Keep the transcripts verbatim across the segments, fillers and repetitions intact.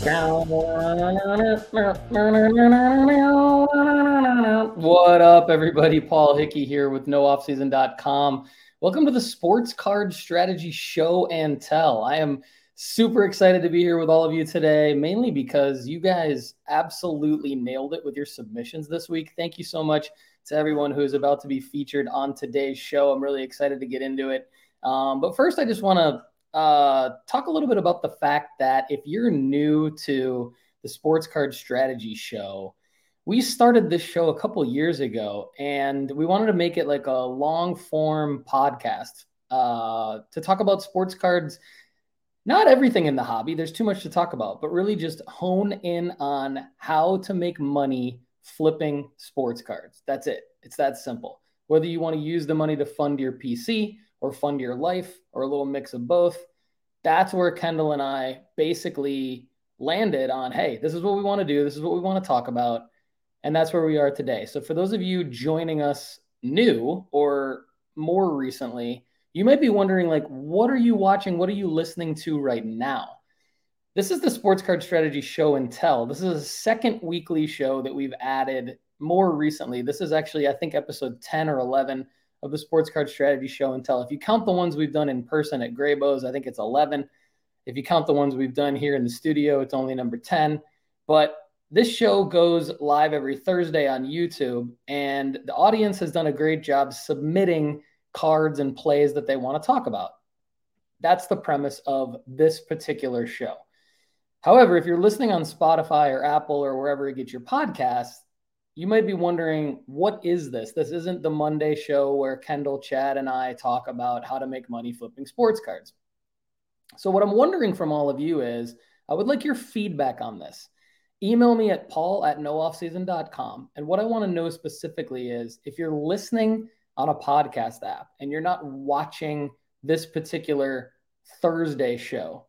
What up, everybody? Paul Hickey here with no off season dot com. Welcome to the Sports Card Strategy Show and Tell. I am super excited to be here with all of you today, mainly because you guys absolutely nailed it with your submissions this week. Thank you so much to everyone who is about to be featured on today's show. I'm really excited to get into it. Um, but first, I just want to uh, talk a little bit about the fact that if you're new to the Sports Card Strategy Show, we started this show a couple years ago, and we wanted to make it like a long form podcast uh, to talk about sports cards. Not everything in the hobby, there's too much to talk about, but really just hone in on how to make money flipping sports cards. That's it. It's that simple. Whether you want to use the money to fund your P C or fund your life or a little mix of both, that's where Kendall and I basically landed on, hey, this is what we want to do. This is what we want to talk about. And that's where we are today. So for those of you joining us new or more recently, you might be wondering, like, what are you watching? What are you listening to right now? This is the Sports Card Strategy Show and Tell. This is a second weekly show that we've added more recently. This is actually, I think, episode ten or eleven of the Sports Card Strategy Show and Tell. If you count the ones we've done in person at Graybo's, I think it's eleven. If you count the ones we've done here in the studio, it's only number ten. But this show goes live every Thursday on YouTube, and the audience has done a great job submitting cards and plays that they want to talk about. That's the premise of this particular show. However, if you're listening on Spotify or Apple or wherever you get your podcasts, you might be wondering, what is this? This isn't the Monday show where Kendall, Chad, and I talk about how to make money flipping sports cards. So what I'm wondering from all of you is, I would like your feedback on this. Email me at paul at no off season dot com. And what I want to know specifically is, if you're listening on a podcast app and you're not watching this particular Thursday show,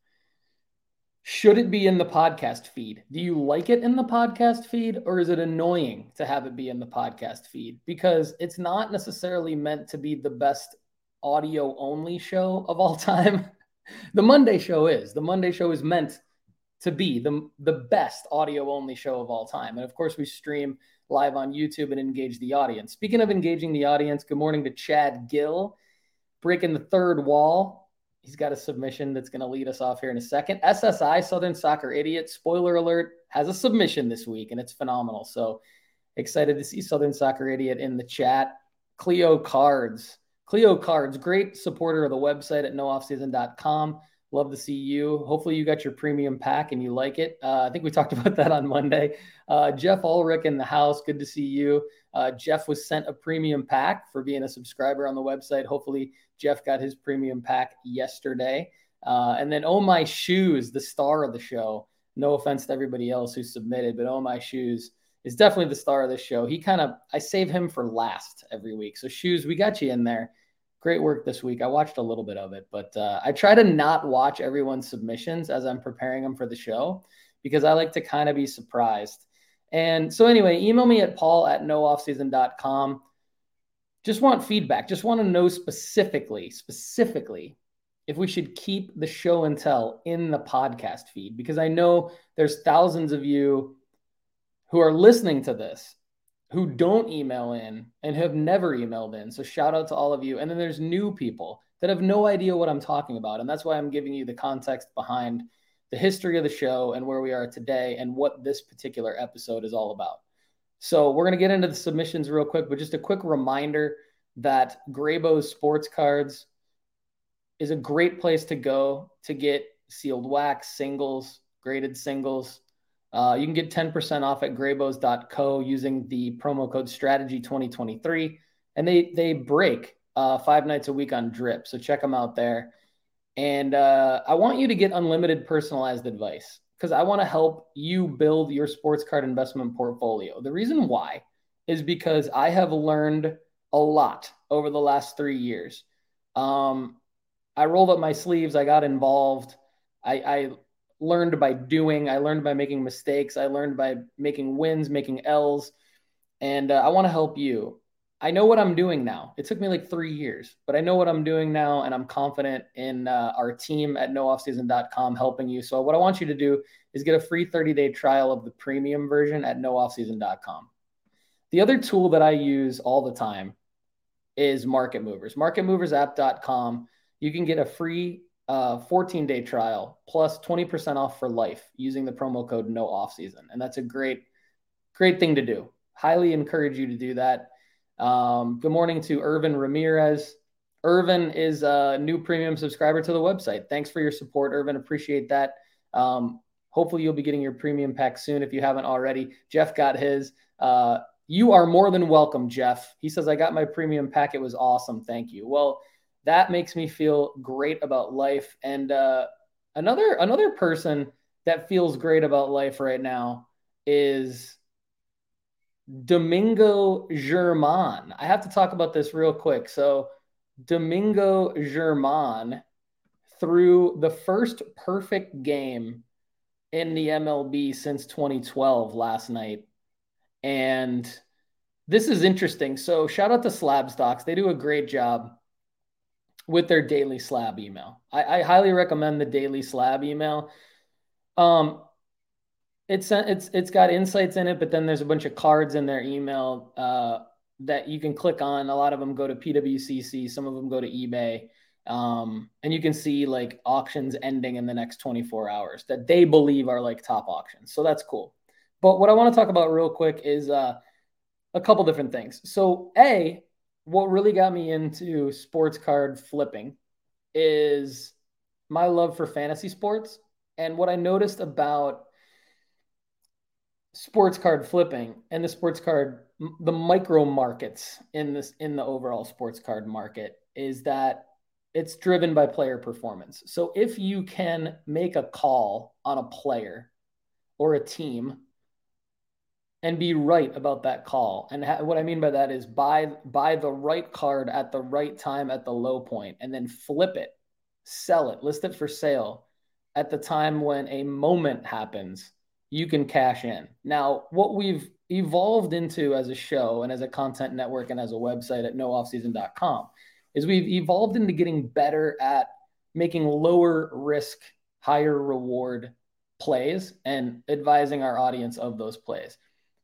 should it be in the podcast feed? Do you like it in the podcast feed, or is it annoying to have it be in the podcast feed? Because it's not necessarily meant to be the best audio only show of all time. The Monday show is. The Monday show is meant to be the, the best audio only show of all time. And of course, we stream live on YouTube and engage the audience. Speaking of engaging the audience, good morning to Chad Gill, breaking the third wall. He's got a submission that's going to lead us off here in a second. S S I, Southern Soccer Idiot, spoiler alert, has a submission this week, and it's phenomenal. So excited to see Southern Soccer Idiot in the chat. Cleo Cards. Cleo Cards, great supporter of the website at no off season dot com. Love to see you. Hopefully you got your premium pack and you like it. Uh, I think we talked about that on Monday. Uh, Jeff Ulrich in the house. Good to see you. Uh, Jeff was sent a premium pack for being a subscriber on the website. Hopefully Jeff got his premium pack yesterday. Uh, and then Oh My Shoes, the star of the show. No offense to everybody else who submitted, but Oh My Shoes is definitely the star of this show. He kind of, I save him for last every week. So Shoes, we got you in there. Great work this week. I watched a little bit of it, but uh, I try to not watch everyone's submissions as I'm preparing them for the show, because I like to kind of be surprised. And so anyway, email me at paul at no off season dot com. Just want feedback. Just want to know specifically, specifically, if we should keep the show and tell in the podcast feed, because I know there's thousands of you who are listening to this who don't email in and have never emailed in. So shout out to all of you. And then there's new people that have no idea what I'm talking about. And that's why I'm giving you the context behind the history of the show and where we are today and what this particular episode is all about. So we're going to get into the submissions real quick, but just a quick reminder that Graybo's Sports Cards is a great place to go to get sealed wax, singles, graded singles. Uh, you can get ten percent off at graybos dot co using the promo code strategy twenty twenty-three. And they, they break uh, five nights a week on drip. So check them out there. And uh, I want you to get unlimited personalized advice, because I want to help you build your sports card investment portfolio. The reason why is because I have learned a lot over the last three years. Um, I rolled up my sleeves. I got involved. I, I learned by doing. I learned by making mistakes. I learned by making wins, making L's. And uh, I want to help you. I know what I'm doing now. It took me like three years, but I know what I'm doing now, and I'm confident in uh, our team at no off season dot com helping you. So what I want you to do is get a free thirty-day trial of the premium version at no off season dot com. The other tool that I use all the time is Market Movers. market movers app dot com. You can get a free uh, fourteen-day trial plus twenty percent off for life using the promo code no off season. And that's a great, great thing to do. Highly encourage you to do that. Um, good morning to Irvin Ramirez. Irvin is a new premium subscriber to the website. Thanks for your support, Irvin. Appreciate that. Um, hopefully you'll be getting your premium pack soon if you haven't already. Jeff got his. Uh, you are more than welcome, Jeff. He says, I got my premium pack. It was awesome. Thank you. Well, that makes me feel great about life. And uh, another, another person that feels great about life right now is Domingo Germán. I have to talk about this real quick. So Domingo Germán threw the first perfect game in the M L B since twenty twelve last night. And this is interesting. So shout out to Slab Stocks. They do a great job with their daily slab email. I, I highly recommend the daily slab email. Um, It's it's it's got insights in it, but then there's a bunch of cards in their email uh, that you can click on. A lot of them go to P W C C, some of them go to eBay, um, and you can see like auctions ending in the next twenty-four hours that they believe are like top auctions. So that's cool. But what I want to talk about real quick is uh, a couple different things. So A, what really got me into sports card flipping is my love for fantasy sports, and what I noticed about sports card flipping and the sports card, the micro markets in this, in the overall sports card market, is that it's driven by player performance. So if you can make a call on a player or a team and be right about that call, and ha- what I mean by that is buy, buy the right card at the right time at the low point, and then flip it, sell it, list it for sale at the time when a moment happens, you can cash in. Now, what we've evolved into as a show and as a content network and as a website at no off season dot com is we've evolved into getting better at making lower risk, higher reward plays and advising our audience of those plays.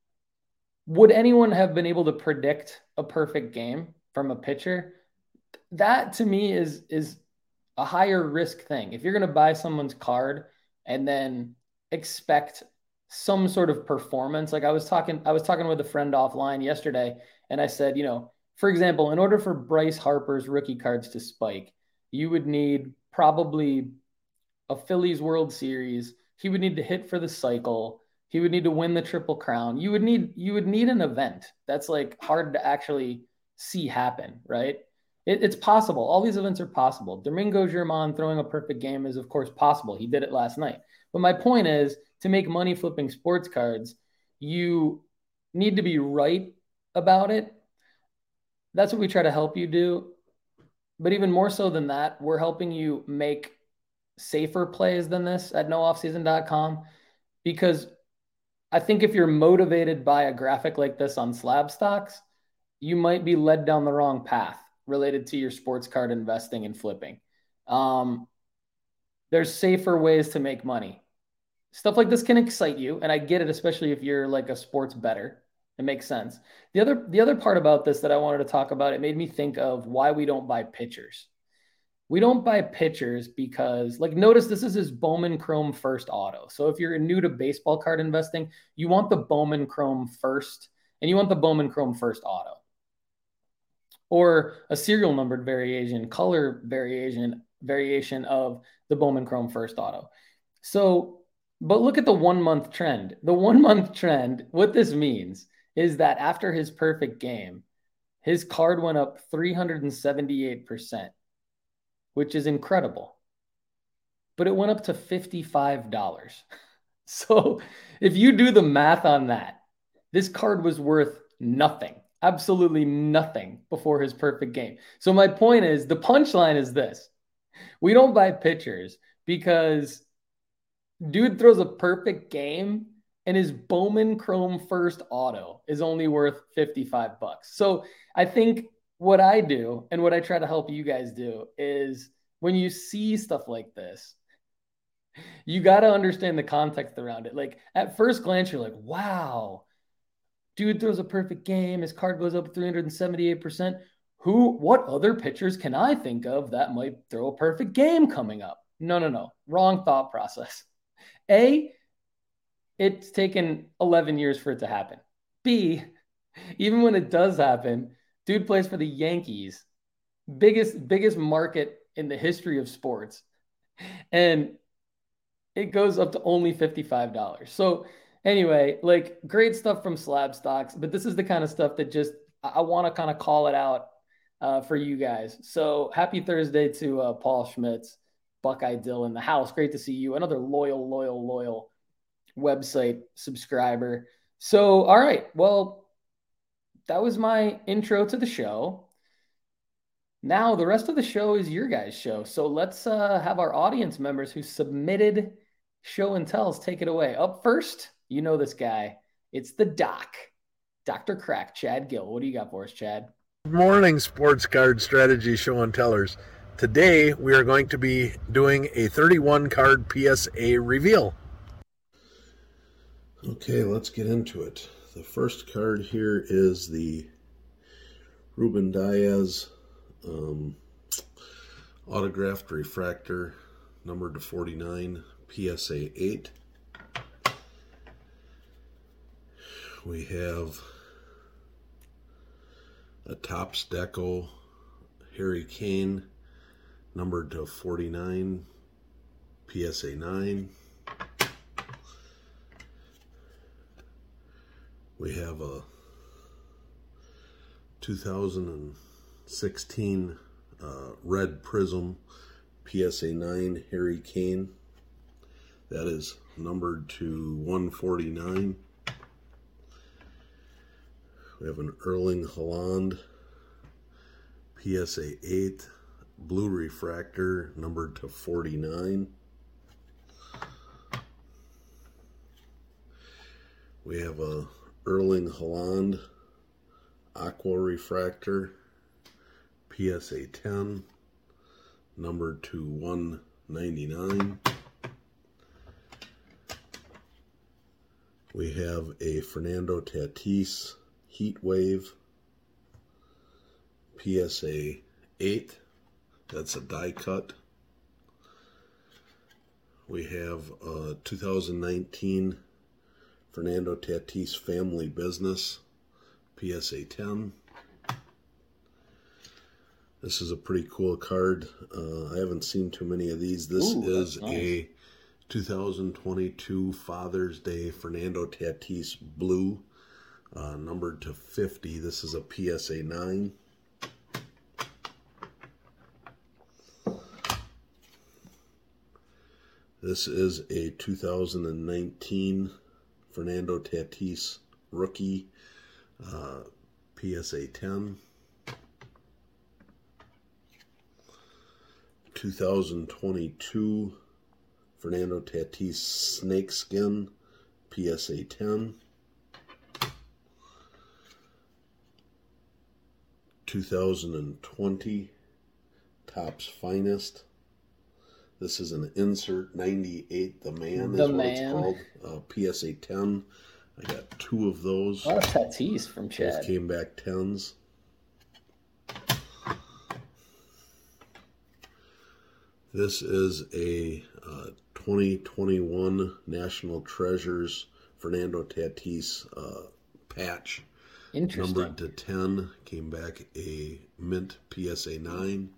Would anyone have been able to predict a perfect game from a pitcher? That to me is, is a higher risk thing. If you're going to buy someone's card and then expect some sort of performance. Like I was talking, I was talking with a friend offline yesterday, and I said, you know, for example, in order for Bryce Harper's rookie cards to spike, you would need probably a Phillies World Series. He would need to hit for the cycle. He would need to win the Triple Crown. You would need, you would need an event that's like hard to actually see happen, right? It, it's possible. All these events are possible. Domingo Germán throwing a perfect game is, of course, possible. He did it last night. But my point is, to make money flipping sports cards, you need to be right about it. That's what we try to help you do. But even more so than that, we're helping you make safer plays than this at no off season dot com, because I think if you're motivated by a graphic like this on Slab Stocks, you might be led down the wrong path related to your sports card investing and flipping. Um, there's safer ways to make money. Stuff like this can excite you, and I get it, especially if you're like a sports bettor. It makes sense. The other, the other part about this that I wanted to talk about, it made me think of why we don't buy pitchers. We don't buy pitchers because, like, notice this is his Bowman Chrome first auto. So if you're new to baseball card investing, you want the Bowman Chrome first, and you want the Bowman Chrome first auto. Or a serial numbered variation, color variation, variation of the Bowman Chrome first auto. So, but look at the one month trend. The one month trend, what this means is that after his perfect game, his card went up three hundred seventy-eight percent, which is incredible. But it went up to fifty-five dollars. So if you do the math on that, this card was worth nothing, absolutely nothing before his perfect game. So my point is, the punchline is this. We don't buy pitchers because dude throws a perfect game and his Bowman Chrome First auto is only worth fifty-five bucks. So I think what I do and what I try to help you guys do is when you see stuff like this, you got to understand the context around it. Like at first glance, you're like, wow, dude throws a perfect game. His card goes up three hundred seventy-eight percent. Who, what other pitchers can I think of that might throw a perfect game coming up? No, no, no. Wrong thought process. A, it's taken eleven years for it to happen. B, even when it does happen, dude plays for the Yankees, biggest, biggest market in the history of sports. And it goes up to only fifty-five dollars. So anyway, like great stuff from Slab Stocks, but this is the kind of stuff that just, I want to kind of call it out uh, for you guys. So happy Thursday to uh, Paul Schmitz, Buckeye Dill in the house. Great to see you. Another loyal, loyal, loyal website subscriber. So, all right. Well, that was my intro to the show. Now, the rest of the show is your guys' show. So let's uh, have our audience members who submitted show and tells take it away. Up first, you know this guy. It's the doc, Doctor Crack, Chad Gill. What do you got for us, Chad? Good morning, Sports Card Strategy Show and Tellers. Today, we are going to be doing a thirty-one card P S A reveal. Okay, let's get into it. The first card here is the Ruben Diaz um, autographed refractor, numbered to forty-nine, P S A eight. We have a Topps Deco Harry Kane, numbered to forty-nine, P S A nine. We have a two thousand sixteen uh, Red Prism P S A nine Harry Kane. That is numbered to one forty-nine. We have an Erling Haaland P S A eight blue refractor, numbered to forty-nine. We have a Erling Haaland aqua refractor, P S A ten, numbered to one ninety-nine. We have a Fernando Tatis Heat Wave, P S A eight. That's a die cut. We have a two thousand nineteen Fernando Tatis Family Business, P S A ten. This is a pretty cool card. Uh, I haven't seen too many of these. This Ooh, is nice. a two thousand twenty-two Father's Day Fernando Tatis Blue, uh, numbered to fifty. This is a P S A nine. This is a two thousand nineteen Fernando Tatis Rookie, uh, P S A ten. two thousand twenty-two Fernando Tatis Snakeskin, P S A ten. two thousand twenty Topps Finest. This is an insert ninety-eight, the man The is what Man. it's called. Uh, P S A ten. I got two of those. A lot of Tatis from Chad. Both came back tens. This is a uh, twenty twenty-one National Treasures Fernando Tatis uh, patch. Interesting. Numbered to ten. Came back a mint P S A nine.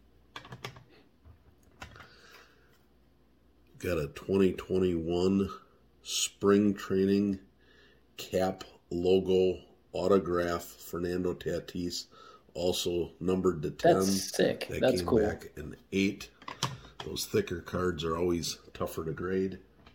Got a twenty twenty-one Spring Training Cap Logo Autograph Fernando Tatis, also numbered to ten. That's sick. That That's came cool. back an eight. Those thicker cards are always tougher to grade.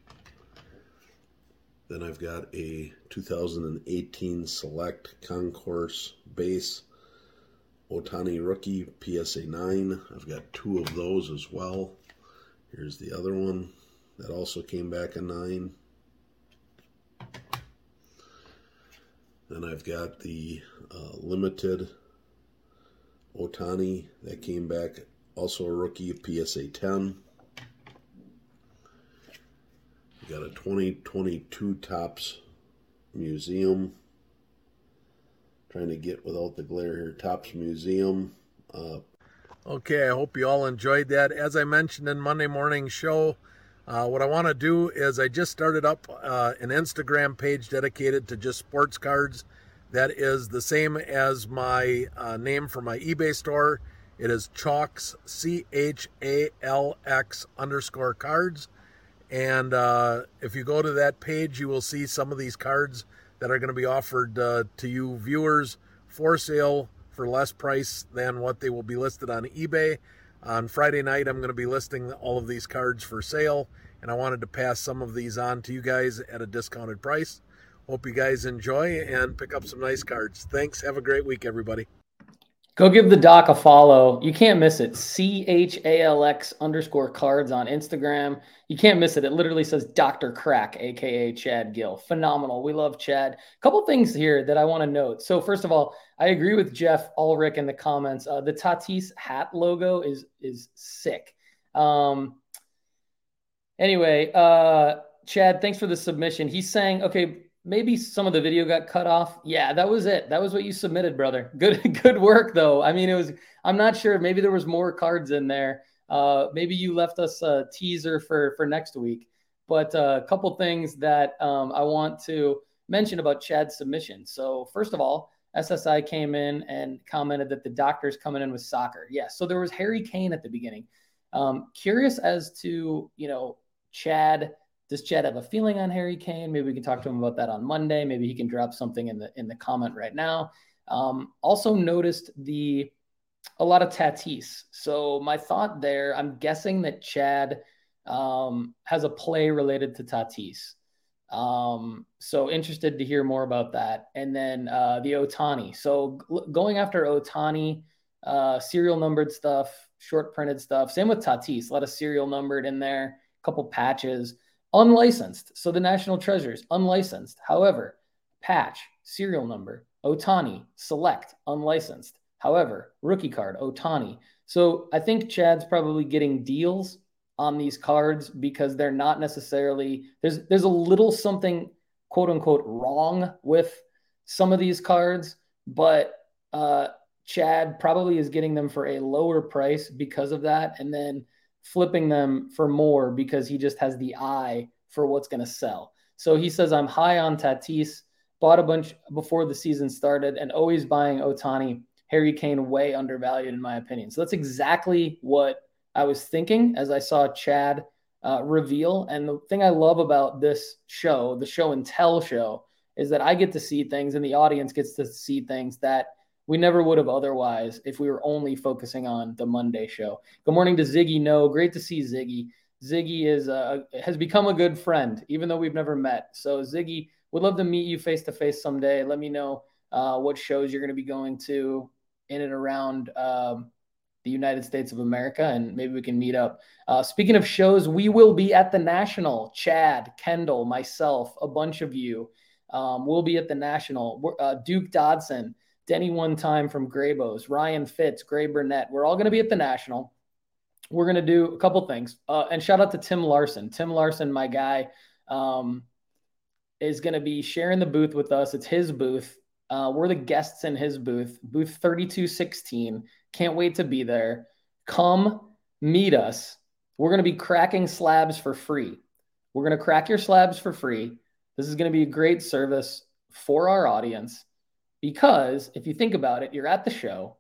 Then I've got a two thousand eighteen Select Concourse Base Ohtani Rookie P S A nine. I've got two of those as well. Here's the other one that also came back a nine. And I've got the uh, limited Ohtani that came back, also a rookie, P S A ten. We got a twenty twenty-two Topps Museum. Trying to get without the glare here. Topps Museum. Uh, okay, I hope you all enjoyed that. As I mentioned in Monday morning show, uh, what I want to do is I just started up uh, an Instagram page dedicated to just sports cards. That is the same as my uh, name for my eBay store. It is Chalks, C H A L X underscore cards. And uh, if you go to that page, you will see some of these cards that are going to be offered uh, to you viewers for sale for less price than what they will be listed on eBay. On Friday night, I'm going to be listing all of these cards for sale, and I wanted to pass some of these on to you guys at a discounted price. Hope you guys enjoy and pick up some nice cards. Thanks. Have a great week, everybody. Go give the doc a follow. You can't miss it. C H A L X underscore cards on Instagram. You can't miss it. It literally says Doctor Crack, a k a. Chad Gill. Phenomenal. We love Chad. A couple things here that I want to note. So first of all, I agree with Jeff Ulrich in the comments. Uh, the Tatis hat logo is, is sick. Um, anyway, uh, Chad, thanks for the submission. He's saying, okay, maybe some of the video got cut off. Yeah, that was it. That was what you submitted, brother. Good, good work, though. I mean, it was, I'm not sure. Maybe there was more cards in there. Uh, maybe you left us a teaser for, for next week. But uh, a couple things that um, I want to mention about Chad's submission. So first of all, S S I came in and commented that the doctor's coming in with soccer. Yes, yeah, so there was Harry Kane at the beginning. Um, curious as to, you know, Chad – does Chad have a feeling on Harry Kane? Maybe we can talk to him about that on Monday. Maybe he can drop something in the in the comment right now. Um, also noticed the a lot of Tatis. So my thought there, I'm guessing that Chad um, has a play related to Tatis. Um, so interested to hear more about that. And then uh, the Ohtani. So g- going after Ohtani, uh, serial numbered stuff, short printed stuff. Same with Tatis. A lot of serial numbered in there. A couple patches. Unlicensed. So the National Treasures, unlicensed. However, patch, serial number, Ohtani, select, unlicensed. However, rookie card, Ohtani. So I think Chad's probably getting deals on these cards because they're not necessarily, there's there's a little something, quote unquote, wrong with some of these cards, but uh, Chad probably is getting them for a lower price because of that. And then flipping them for more because he just has the eye for what's going to sell. So he says, I'm high on Tatis, bought a bunch before the season started, and always buying Ohtani. Harry Kane way undervalued in my opinion. So that's exactly what I was thinking as I saw Chad uh, reveal. And the thing I love about this show, the show and tell show, is that I get to see things and the audience gets to see things that we never would have otherwise if we were only focusing on the Monday show. Good morning to Ziggy. No, great to see Ziggy. Ziggy is uh, has become a good friend, even though we've never met. So Ziggy, would love to meet you face to face someday. Let me know uh, what shows you're going to be going to in and around um, the United States of America, and maybe we can meet up. Uh, speaking of shows, we will be at the National. Chad, Kendall, myself, a bunch of you um, will be at the National. Uh, Duke Dodson, Denny One Time from Graybos, Ryan Fitz, Gray Burnett. We're all going to be at the National. We're going to do a couple things. Uh, and shout out to Tim Larson. Tim Larson, my guy, um, is going to be sharing the booth with us. It's his booth. Uh, we're the guests in his booth, booth thirty-two sixteen. Can't wait to be there. Come meet us. We're going to be cracking slabs for free. We're going to crack your slabs for free. This is going to be a great service for our audience. Because if you think about it, you're at the show.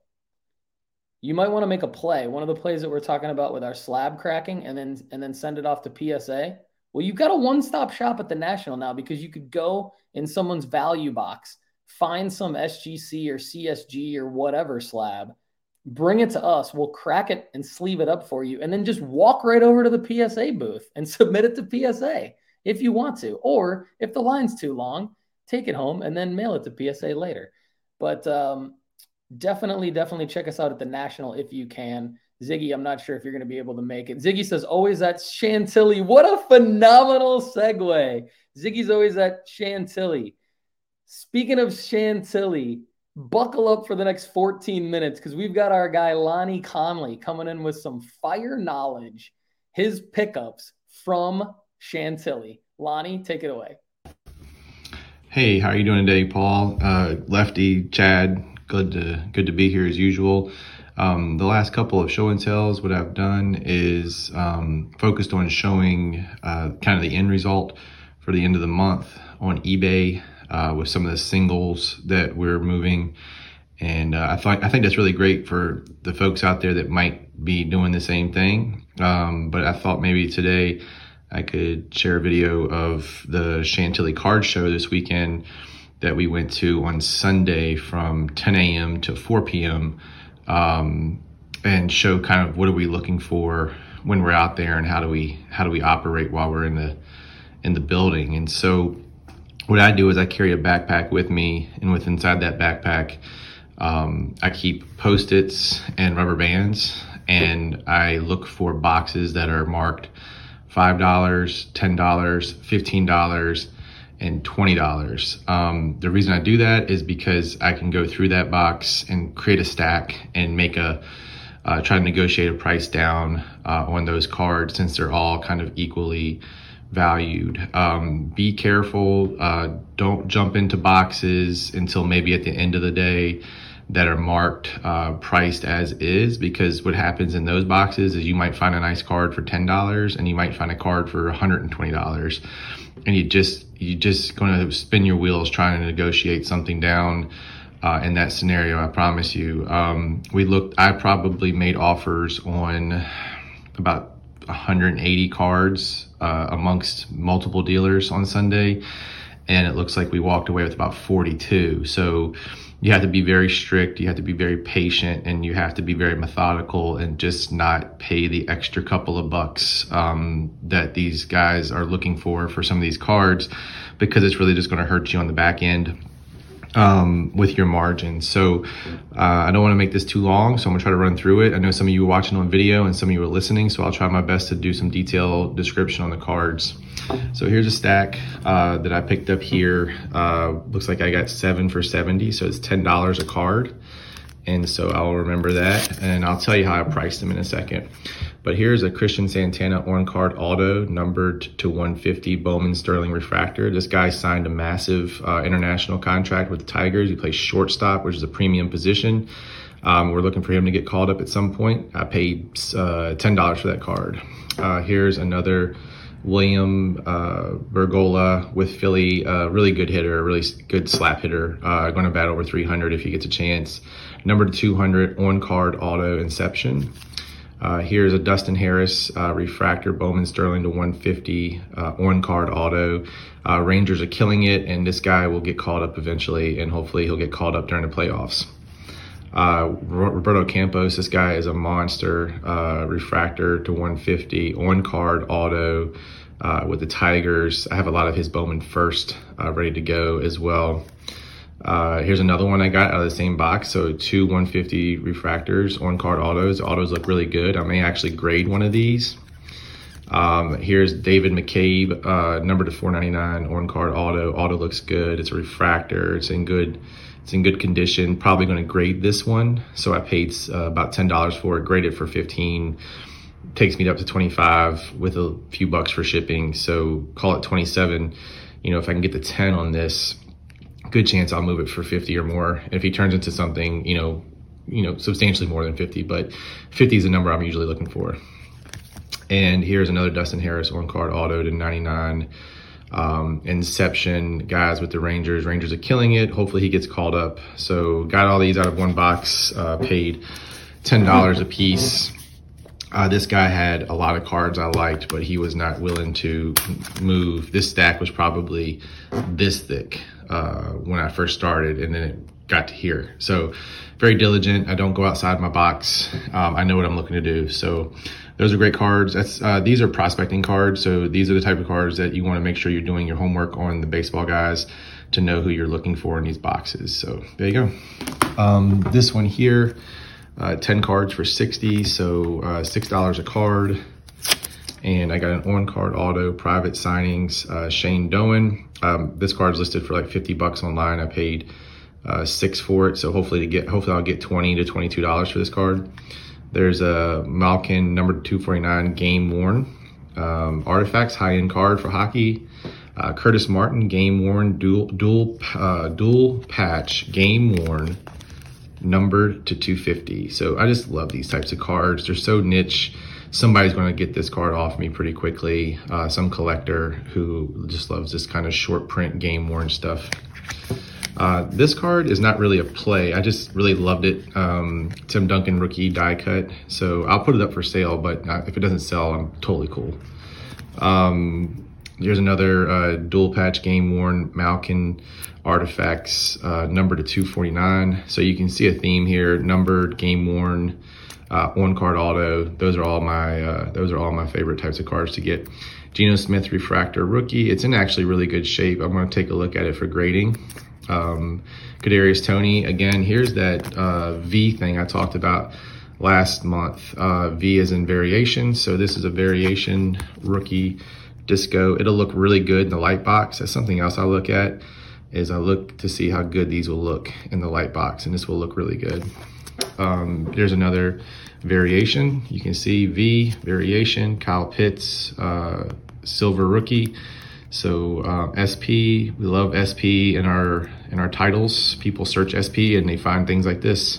You might want to make a play, one of the plays that we're talking about with our slab cracking, and then and then send it off to P S A. Well, you've got a one-stop shop at the National now because you could go in someone's value box, find some S G C or C S G or whatever slab, bring it to us. We'll crack it and sleeve it up for you, and then just walk right over to the P S A booth and submit it to P S A if you want to. Or if the line's too long, take it home and then mail it to P S A later. But um, definitely, definitely check us out at the National if you can. Ziggy, I'm not sure if you're going to be able to make it. Ziggy says, always at Chantilly. What a phenomenal segue. Ziggy's always at Chantilly. Speaking of Chantilly, buckle up for the next fourteen minutes because we've got our guy Lonnie Conley coming in with some fire knowledge, his pickups from Chantilly. Lonnie, take it away. Hey, how are you doing today, Paul? Uh, Lefty, Chad, good to good to be here as usual. Um, the last couple of show and tells, what I've done is um, focused on showing uh, kind of the end result for the end of the month on eBay uh, with some of the singles that we're moving. And uh, I thought I think that's really great for the folks out there that might be doing the same thing. Um, but I thought maybe today I could share a video of the Chantilly card show this weekend that we went to on Sunday from ten a.m. to four p.m. Um, and show kind of what are we looking for when we're out there and how do we how do we operate while we're in the in the building. And so what I do is I carry a backpack with me, and with inside that backpack um, I keep Post-its and rubber bands, and I look for boxes that are marked five dollars, ten dollars, fifteen dollars, and twenty dollars. Um, the reason I do that is because I can go through that box and create a stack and make a, uh, try to negotiate a price down uh, on those cards since they're all kind of equally valued. Um, be careful, uh, don't jump into boxes until maybe at the end of the day that are marked uh, priced as is, because what happens in those boxes is you might find a nice card for ten dollars and you might find a card for one hundred twenty dollars, and you just you just going to spin your wheels trying to negotiate something down uh, in that scenario. I promise you. Um, we looked. I probably made offers on about one hundred eighty cards uh, amongst multiple dealers on Sunday, and it looks like we walked away with about forty-two. So you have to be very strict, you have to be very patient, and you have to be very methodical and just not pay the extra couple of bucks um, that these guys are looking for for some of these cards, because it's really just going to hurt you on the back end um, with your margins. So uh, I don't want to make this too long, so I'm going to try to run through it. I know some of you were watching on video and some of you were listening, so I'll try my best to do some detailed description on the cards. So here's a stack uh, that I picked up here. Uh, looks like I got seven for seventy, so it's ten dollars a card. And so I'll remember that, and I'll tell you how I priced them in a second. But here's a Christian Santana on-card auto, numbered to one fifty, Bowman Sterling refractor. This guy signed a massive uh, international contract with the Tigers. He plays shortstop, which is a premium position. Um, we're looking for him to get called up at some point. I paid uh, ten dollars for that card. Uh, here's another William uh, Bergola with Philly, uh, really good hitter, really good slap hitter, uh, going to bat over three hundred if he gets a chance. Number two hundred on-card auto Inception. Uh, here's a Dustin Harris uh, refractor, Bowman Sterling to one fifty uh, on-card auto. Uh, Rangers are killing it, and this guy will get called up eventually, and hopefully he'll get called up during the playoffs. Uh, Roberto Campos, this guy is a monster, uh, refractor to one fifty, on-card auto uh, with the Tigers. I have a lot of his Bowman first uh, ready to go as well. Uh, here's another one I got out of the same box. So two one fifty refractors, on-card autos. Autos look really good. I may actually grade one of these. Um, here's David McCabe, uh, number to four ninety-nine, on-card auto. Auto looks good. It's a refractor. It's in good It's in good condition. Probably going to grade this one. So I paid uh, about ten dollars for it, graded for fifteen. Takes me up to twenty-five with a few bucks for shipping. So call it twenty-seven. You know, if I can get the ten on this, good chance I'll move it for fifty or more. And if he turns into something, you know, you know, substantially more than fifty, but fifty is the number I'm usually looking for. And here's another Dustin Harris on-card auto to ninety-nine. Um, Inception, guys with the Rangers. Rangers are killing it. Hopefully he gets called up. So got all these out of one box, uh, paid ten dollars a piece. Uh, this guy had a lot of cards I liked, but he was not willing to move. This stack was probably this thick uh, when I first started, and then it got to here. So very diligent. I don't go outside my box. Um, I know what I'm looking to do. So those are great cards. That's uh, these are prospecting cards. So these are the type of cards that you want to make sure you're doing your homework on the baseball guys to know who you're looking for in these boxes. So there you go. Um, this one here, uh, ten cards for sixty. So uh, six dollars a card. And I got an on-card auto private signings, uh, Shane Doan. Um, this card is listed for like fifty bucks online. I paid uh, six for it, so hopefully to get, hopefully I'll get twenty to twenty-two dollars for this card. There's a Malkin number two forty-nine game worn um, Artifacts high-end card for hockey. Uh, Curtis Martin game worn dual dual uh, dual patch game worn numbered to two fifty. So I just love these types of cards. They're so niche. Somebody's going to get this card off me pretty quickly. Uh, some collector who just loves this kind of short print game worn stuff. Uh, this card is not really a play. I just really loved it. Um, Tim Duncan rookie die cut. So I'll put it up for sale, but if it doesn't sell, I'm totally cool. Um, Here's another uh, dual patch game worn Malkin Artifacts, uh, numbered to two forty-nine. So you can see a theme here: numbered, game worn, uh, on card auto. Those are all my uh, those are all my favorite types of cards to get. Geno Smith refractor rookie. It's in actually really good shape. I'm going to take a look at it for grading. Um, Kadarius Toney again. Here's that uh, V thing I talked about last month. Uh, V is in variation. So this is a variation rookie. Disco. It'll look really good in the light box. That's something else I look at, is I look to see how good these will look in the light box, and this will look really good. Um, there's another variation. You can see V variation, Kyle Pitts, uh, silver rookie. So uh, S P, we love S P in our in our titles. People search S P and they find things like this.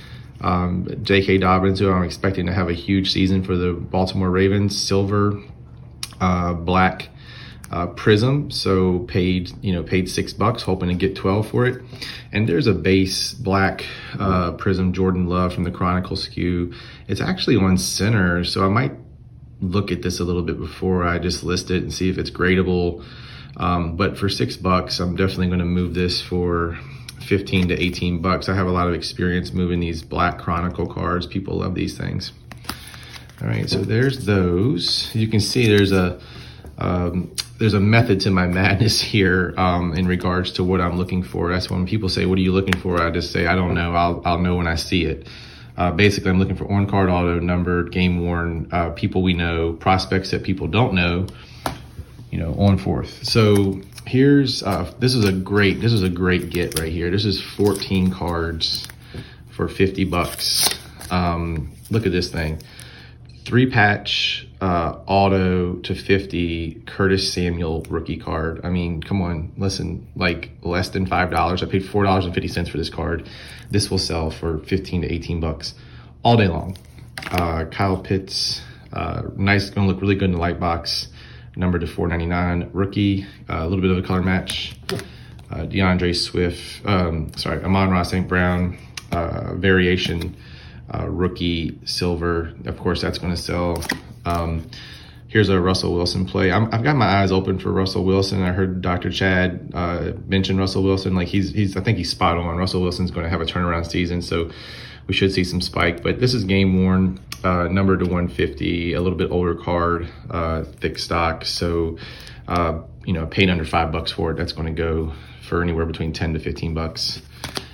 Um, J K Dobbins, who I'm expecting to have a huge season for the Baltimore Ravens, silver. Uh, black uh, prism, so paid you know paid six bucks, hoping to get twelve for it. And there's a base black uh, prism Jordan Love from the Chronicle S K U. It's actually on center, so I might look at this a little bit before I just list it and see if it's gradable. Um, but for six bucks, I'm definitely going to move this for fifteen to eighteen bucks. I have a lot of experience moving these black Chronicle cards. People love these things. All right, so there's those. You can see there's a um, there's a method to my madness here um, in regards to what I'm looking for. That's when people say, "What are you looking for?" I just say, "I don't know. I'll I'll know when I see it." Uh, basically, I'm looking for on-card auto, numbered, game worn, uh, people we know, prospects that people don't know, you know, on forth. So here's uh, this is a great this is a great get right here. This is fourteen cards for fifty bucks. Um, look at this thing. Three patch uh, auto to fifty Curtis Samuel rookie card. I mean, come on, listen, like less than five dollars. I paid four dollars and fifty cents for this card. This will sell for fifteen to eighteen bucks all day long. Uh, Kyle Pitts, uh, nice, gonna look really good in the light box. Numbered to four ninety-nine rookie, uh, a little bit of a color match. Uh, DeAndre Swift, um, sorry, Amon-Ra Saint Brown, uh, variation. Uh, rookie silver, of course that's going to sell. Um, here's a Russell Wilson play. I'm, I've got my eyes open for Russell Wilson. I heard Doctor Chad uh, mention Russell Wilson. Like he's he's I think he's spot on. Russell Wilson's going to have a turnaround season, so we should see some spike. But this is game worn, uh, numbered to one fifty, a little bit older card, uh, thick stock. So uh, you know, paid under five bucks for it. That's going to go for anywhere between ten to fifteen bucks.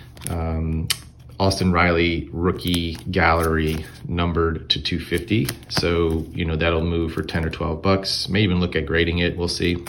Um, Austin Riley rookie gallery numbered to two fifty. So, you know, that'll move for ten or twelve bucks. May even look at grading it. We'll see.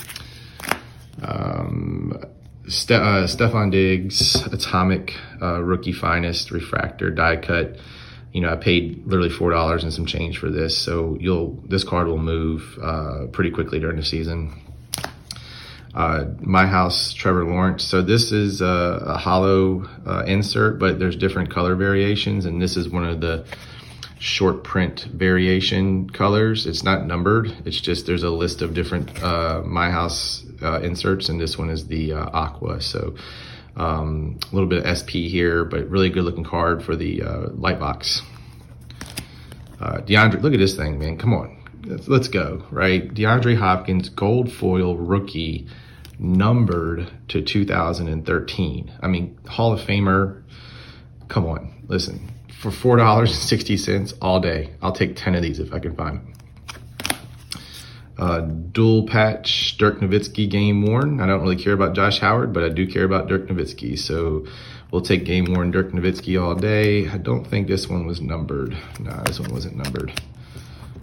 Um, Ste- uh, Stefon Diggs, Atomic uh, rookie finest refractor die cut. You know, I paid literally four dollars and some change for this. So you'll, this card will move uh, pretty quickly during the season. Uh, My House, Trevor Lawrence. So this is a, a hollow uh, insert, but there's different color variations, and this is one of the short print variation colors. It's not numbered. It's just there's a list of different uh, My House uh, inserts, and this one is the uh, aqua. So um, a little bit of S P here, but really good looking card for the uh, light box. Uh, DeAndre, look at this thing, man. Come on. Let's, let's go, right? DeAndre Hopkins, gold foil rookie, numbered to two thousand thirteen. I mean, Hall of Famer. Come on, listen. For four dollars and sixty cents all day, I'll take ten of these if I can find them. Uh, dual patch Dirk Nowitzki game worn. I don't really care about Josh Howard, but I do care about Dirk Nowitzki. So we'll take game worn Dirk Nowitzki all day. I don't think this one was numbered. Nah, this one wasn't numbered.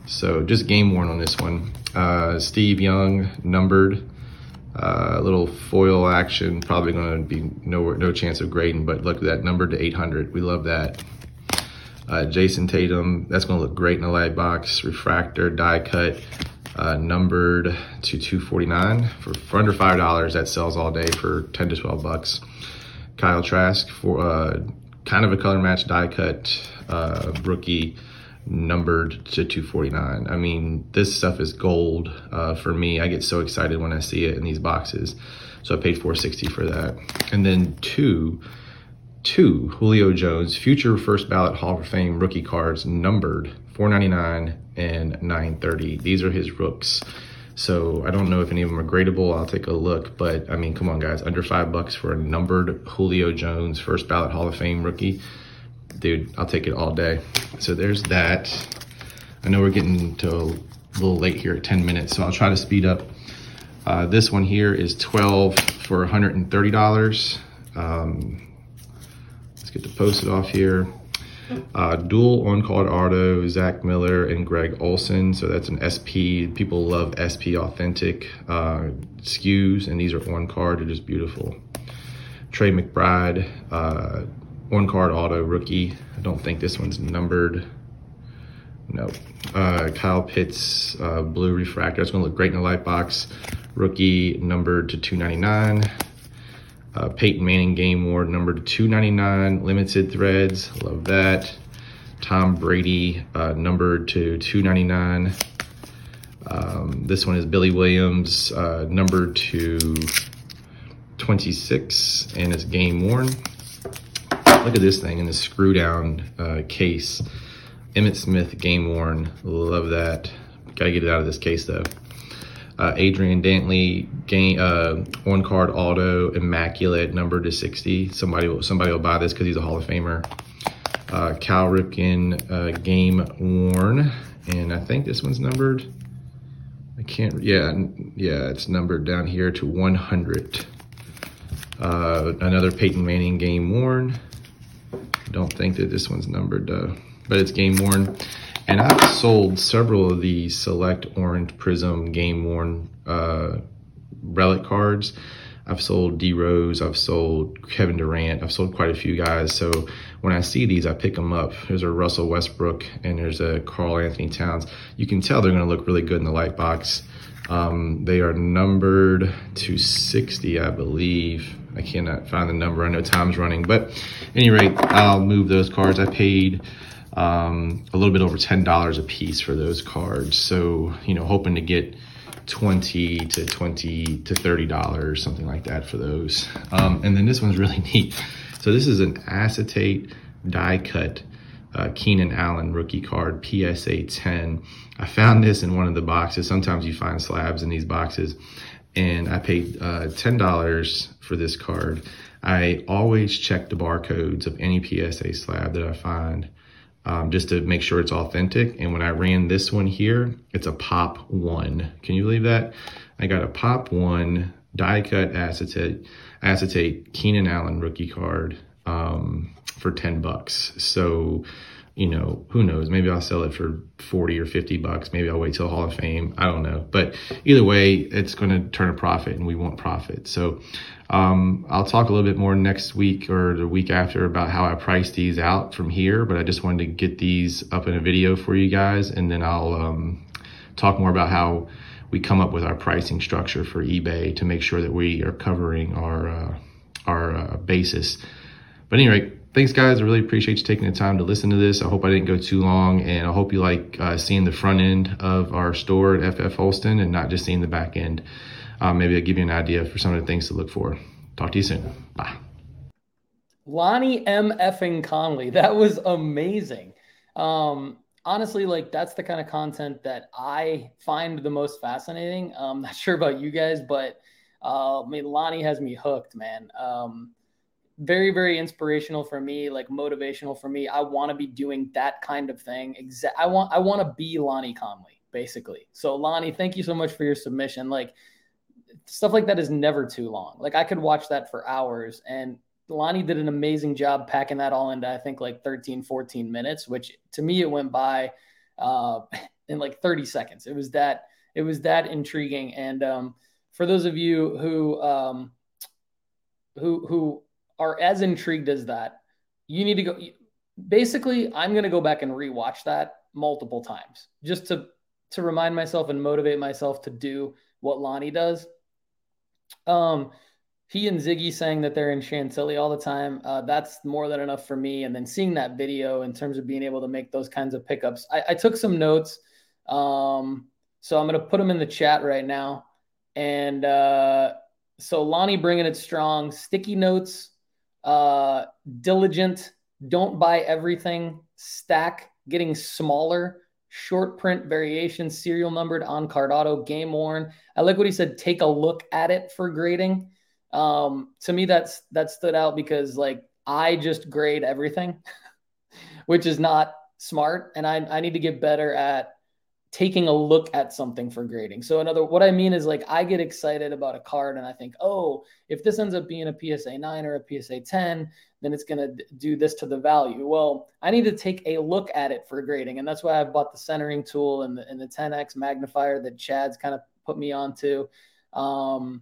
So just game worn on this one. Uh, Steve Young, numbered. A uh, little foil action, probably going to be nowhere, no chance of grading, but look at that, numbered to eight hundred. We love that. Uh, Jason Tatum, that's going to look great in a light box. Refractor, die cut, uh, numbered to two forty-nine. For, for under five dollars, that sells all day for ten to twelve bucks. Kyle Trask, for uh, kind of a color match die cut, uh, rookie, numbered to two forty-nine. I mean, this stuff is gold uh, for me. I get so excited when I see it in these boxes. So I paid four sixty for that. And then two, two Julio Jones future first ballot Hall of Fame rookie cards, numbered four ninety-nine and nine thirty. These are his rooks. So I don't know if any of them are gradable. I'll take a look, but I mean, come on guys, under five bucks for a numbered Julio Jones first ballot Hall of Fame rookie. Dude, I'll take it all day. So there's that. I know we're getting to a little late here at ten minutes, so I'll try to speed up. Uh, this one here is twelve for one hundred thirty dollars. Um, let's get the post-it off here. Uh, dual on-card auto, Zach Miller and Greg Olson. So that's an S P. People love S P authentic uh, S K Us, and these are on-card. They're just beautiful. Trey McBride, uh, one card auto rookie. I don't think this one's numbered. No. Uh, Kyle Pitts, uh, blue refractor. It's going to look great in a light box. Rookie, numbered to two ninety-nine. Uh, Peyton Manning game ward, numbered to two ninety-nine. Limited threads. Love that. Tom Brady, uh, numbered to two ninety-nine. Um, this one is Billy Williams, uh, numbered to twenty-six, and it's game worn. Look at this thing in the screw down uh, case. Emmitt Smith game worn. Love that. Gotta get it out of this case though. Uh, Adrian Dantley game uh, one card auto immaculate, numbered to sixty. Somebody will somebody will buy this because he's a Hall of Famer. Uh, Cal Ripken uh, game worn, and I think this one's numbered. I can't. Yeah, yeah, it's numbered down here to one hundred. Uh, another Peyton Manning game worn. Don't think that this one's numbered, uh, but it's game worn. And I've sold several of the select orange prism game worn uh, relic cards. I've sold D Rose, I've sold Kevin Durant, I've sold quite a few guys. So when I see these, I pick them up. There's a Russell Westbrook and there's a Karl Anthony Towns. You can tell they're going to look really good in the light box. Um, they are numbered to sixty, I believe. I cannot find the number. I know time's running, but at any rate, I'll move those cards. I paid um, a little bit over ten dollars a piece for those cards. So, you know, hoping to get twenty to twenty to thirty dollars, something like that for those. Um, and then this one's really neat. So this is an acetate die cut uh, Keenan Allen rookie card, P S A ten. I found this in one of the boxes. Sometimes you find slabs in these boxes. And I paid uh, ten dollars for this card. I always check the barcodes of any P S A slab that I find um, just to make sure it's authentic. And when I ran this one here, it's a pop one. Can you believe that? I got a pop one die cut acetate, acetate Keenan Allen rookie card um, for ten bucks. So, you know, who knows? Maybe I'll sell it for forty or fifty bucks. Maybe I'll wait till Hall of Fame. I don't know. But either way, it's going to turn a profit and we want profit. So um, I'll talk a little bit more next week or the week after about how I price these out from here. But I just wanted to get these up in a video for you guys. And then I'll um, talk more about how we come up with our pricing structure for eBay to make sure that we are covering our, uh, our uh, basis. But anyway, thanks, guys. I really appreciate you taking the time to listen to this. I hope I didn't go too long, and I hope you like uh, seeing the front end of our store at F F Holston and not just seeing the back end. Uh, maybe I'll give you an idea for some of the things to look for. Talk to you soon. Bye. Lonnie M. effing Conley. That was amazing. Um, honestly, like that's the kind of content that I find the most fascinating. I'm not sure about you guys, but uh, I mean, Lonnie has me hooked, man. Um, Very, very inspirational for me, like motivational for me. I want to be doing that kind of thing. Exa- I want I want to be Lonnie Conley, basically. So Lonnie, thank you so much for your submission. Like stuff like that is never too long. Like I could watch that for hours, and Lonnie did an amazing job packing that all into, I think, like thirteen, fourteen minutes, which to me it went by uh, in like thirty seconds. It was that, it was that intriguing. And um, for those of you who, um, who, who are as intrigued as that, you need to go. Basically, I'm going to go back and rewatch that multiple times just to, to remind myself and motivate myself to do what Lonnie does. Um, he and Ziggy saying that they're in Chantilly all the time. Uh, that's more than enough for me. And then seeing that video in terms of being able to make those kinds of pickups, I, I took some notes. Um, so I'm going to put them in the chat right now. And uh, so Lonnie bringing it strong, sticky notes, uh, diligent, don't buy everything, stack, getting smaller, short print variation, serial numbered, on card auto, game worn. I like what he said, take a look at it for grading. Um, to me, that's, that stood out because like I just grade everything, which is not smart. And I, I need to get better at taking a look at something for grading. So another, what I mean is like, I get excited about a card and I think, oh, if this ends up being a P S A nine or a P S A ten, then it's going to do this to the value. Well, I need to take a look at it for grading. And that's why I bought the centering tool and the, and the ten X magnifier that Chad's kind of put me onto. Um,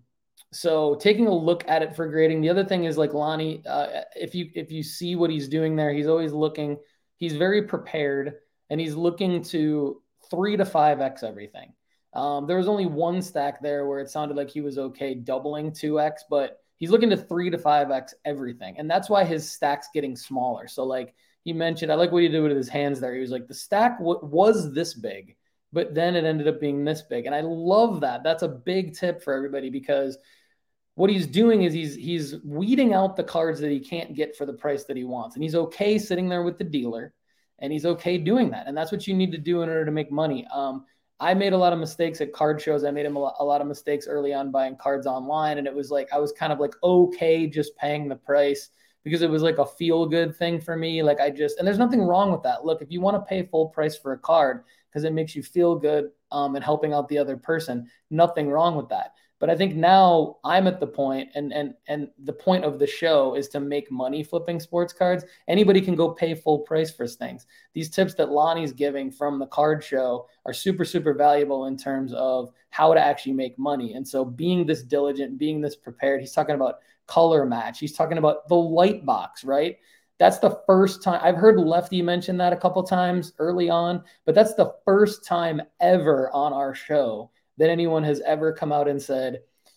so taking a look at it for grading. The other thing is like Lonnie, uh, if you, if you see what he's doing there, he's always looking, he's very prepared and he's looking to three to five X everything. Um, there was only one stack there where it sounded like he was okay doubling two X, but he's looking to three to five X everything. And that's why his stack's getting smaller. So like he mentioned, I like what he did with his hands there. He was like, the stack w- was this big, but then it ended up being this big. And I love that. That's a big tip for everybody because what he's doing is he's, he's weeding out the cards that he can't get for the price that he wants. And he's okay sitting there with the dealer. And he's okay doing that. And that's what you need to do in order to make money. Um, I made a lot of mistakes at card shows. I made him a lot, a lot of mistakes early on buying cards online. And it was like, I was kind of like, okay, just paying the price because it was like a feel good thing for me. Like I just, and there's nothing wrong with that. Look, if you want to pay full price for a card because it makes you feel good um, and helping out the other person, nothing wrong with that. But I think now I'm at the point, and and and the point of the show is to make money flipping sports cards. Anybody can go pay full price for things. These tips that Lonnie's giving from the card show are super, super valuable in terms of how to actually make money. And so being this diligent, being this prepared, he's talking about color match. He's talking about the light box, right? That's the first time I've heard Lefty mention that a couple times early on, but that's the first time ever on our show that anyone has ever come out and said,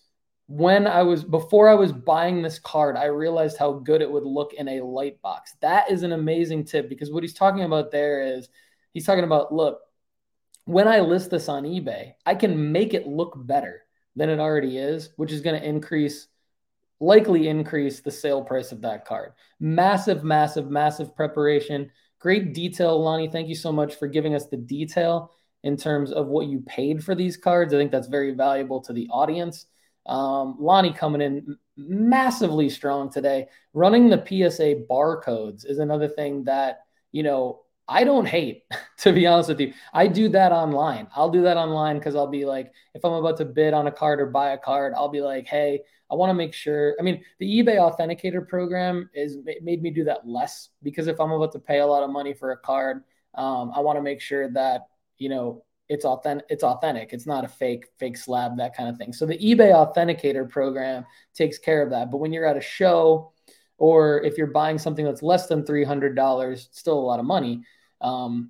when I was, before I was buying this card, I realized how good it would look in a light box. That is an amazing tip because what he's talking about there is he's talking about, look, when I list this on eBay, I can make it look better than it already is, which is going to increase, likely increase the sale price of that card. Massive, massive, massive preparation. Great detail, Lonnie. Thank you so much for giving us the detail in terms of what you paid for these cards. I think that's very valuable to the audience. Um, Lonnie coming in massively strong today. Running the P S A barcodes is another thing that, you know, I don't hate, to be honest with you. I do that online. I'll do that online because I'll be like, if I'm about to bid on a card or buy a card, I'll be like, hey, I want to make sure. I mean, the eBay Authenticator program is made me do that less because if I'm about to pay a lot of money for a card, um, I want to make sure that, you know, it's authentic, it's authentic. It's not a fake, fake slab, that kind of thing. So the eBay Authenticator program takes care of that. But when you're at a show, or if you're buying something that's less than three hundred dollars, still a lot of money, um,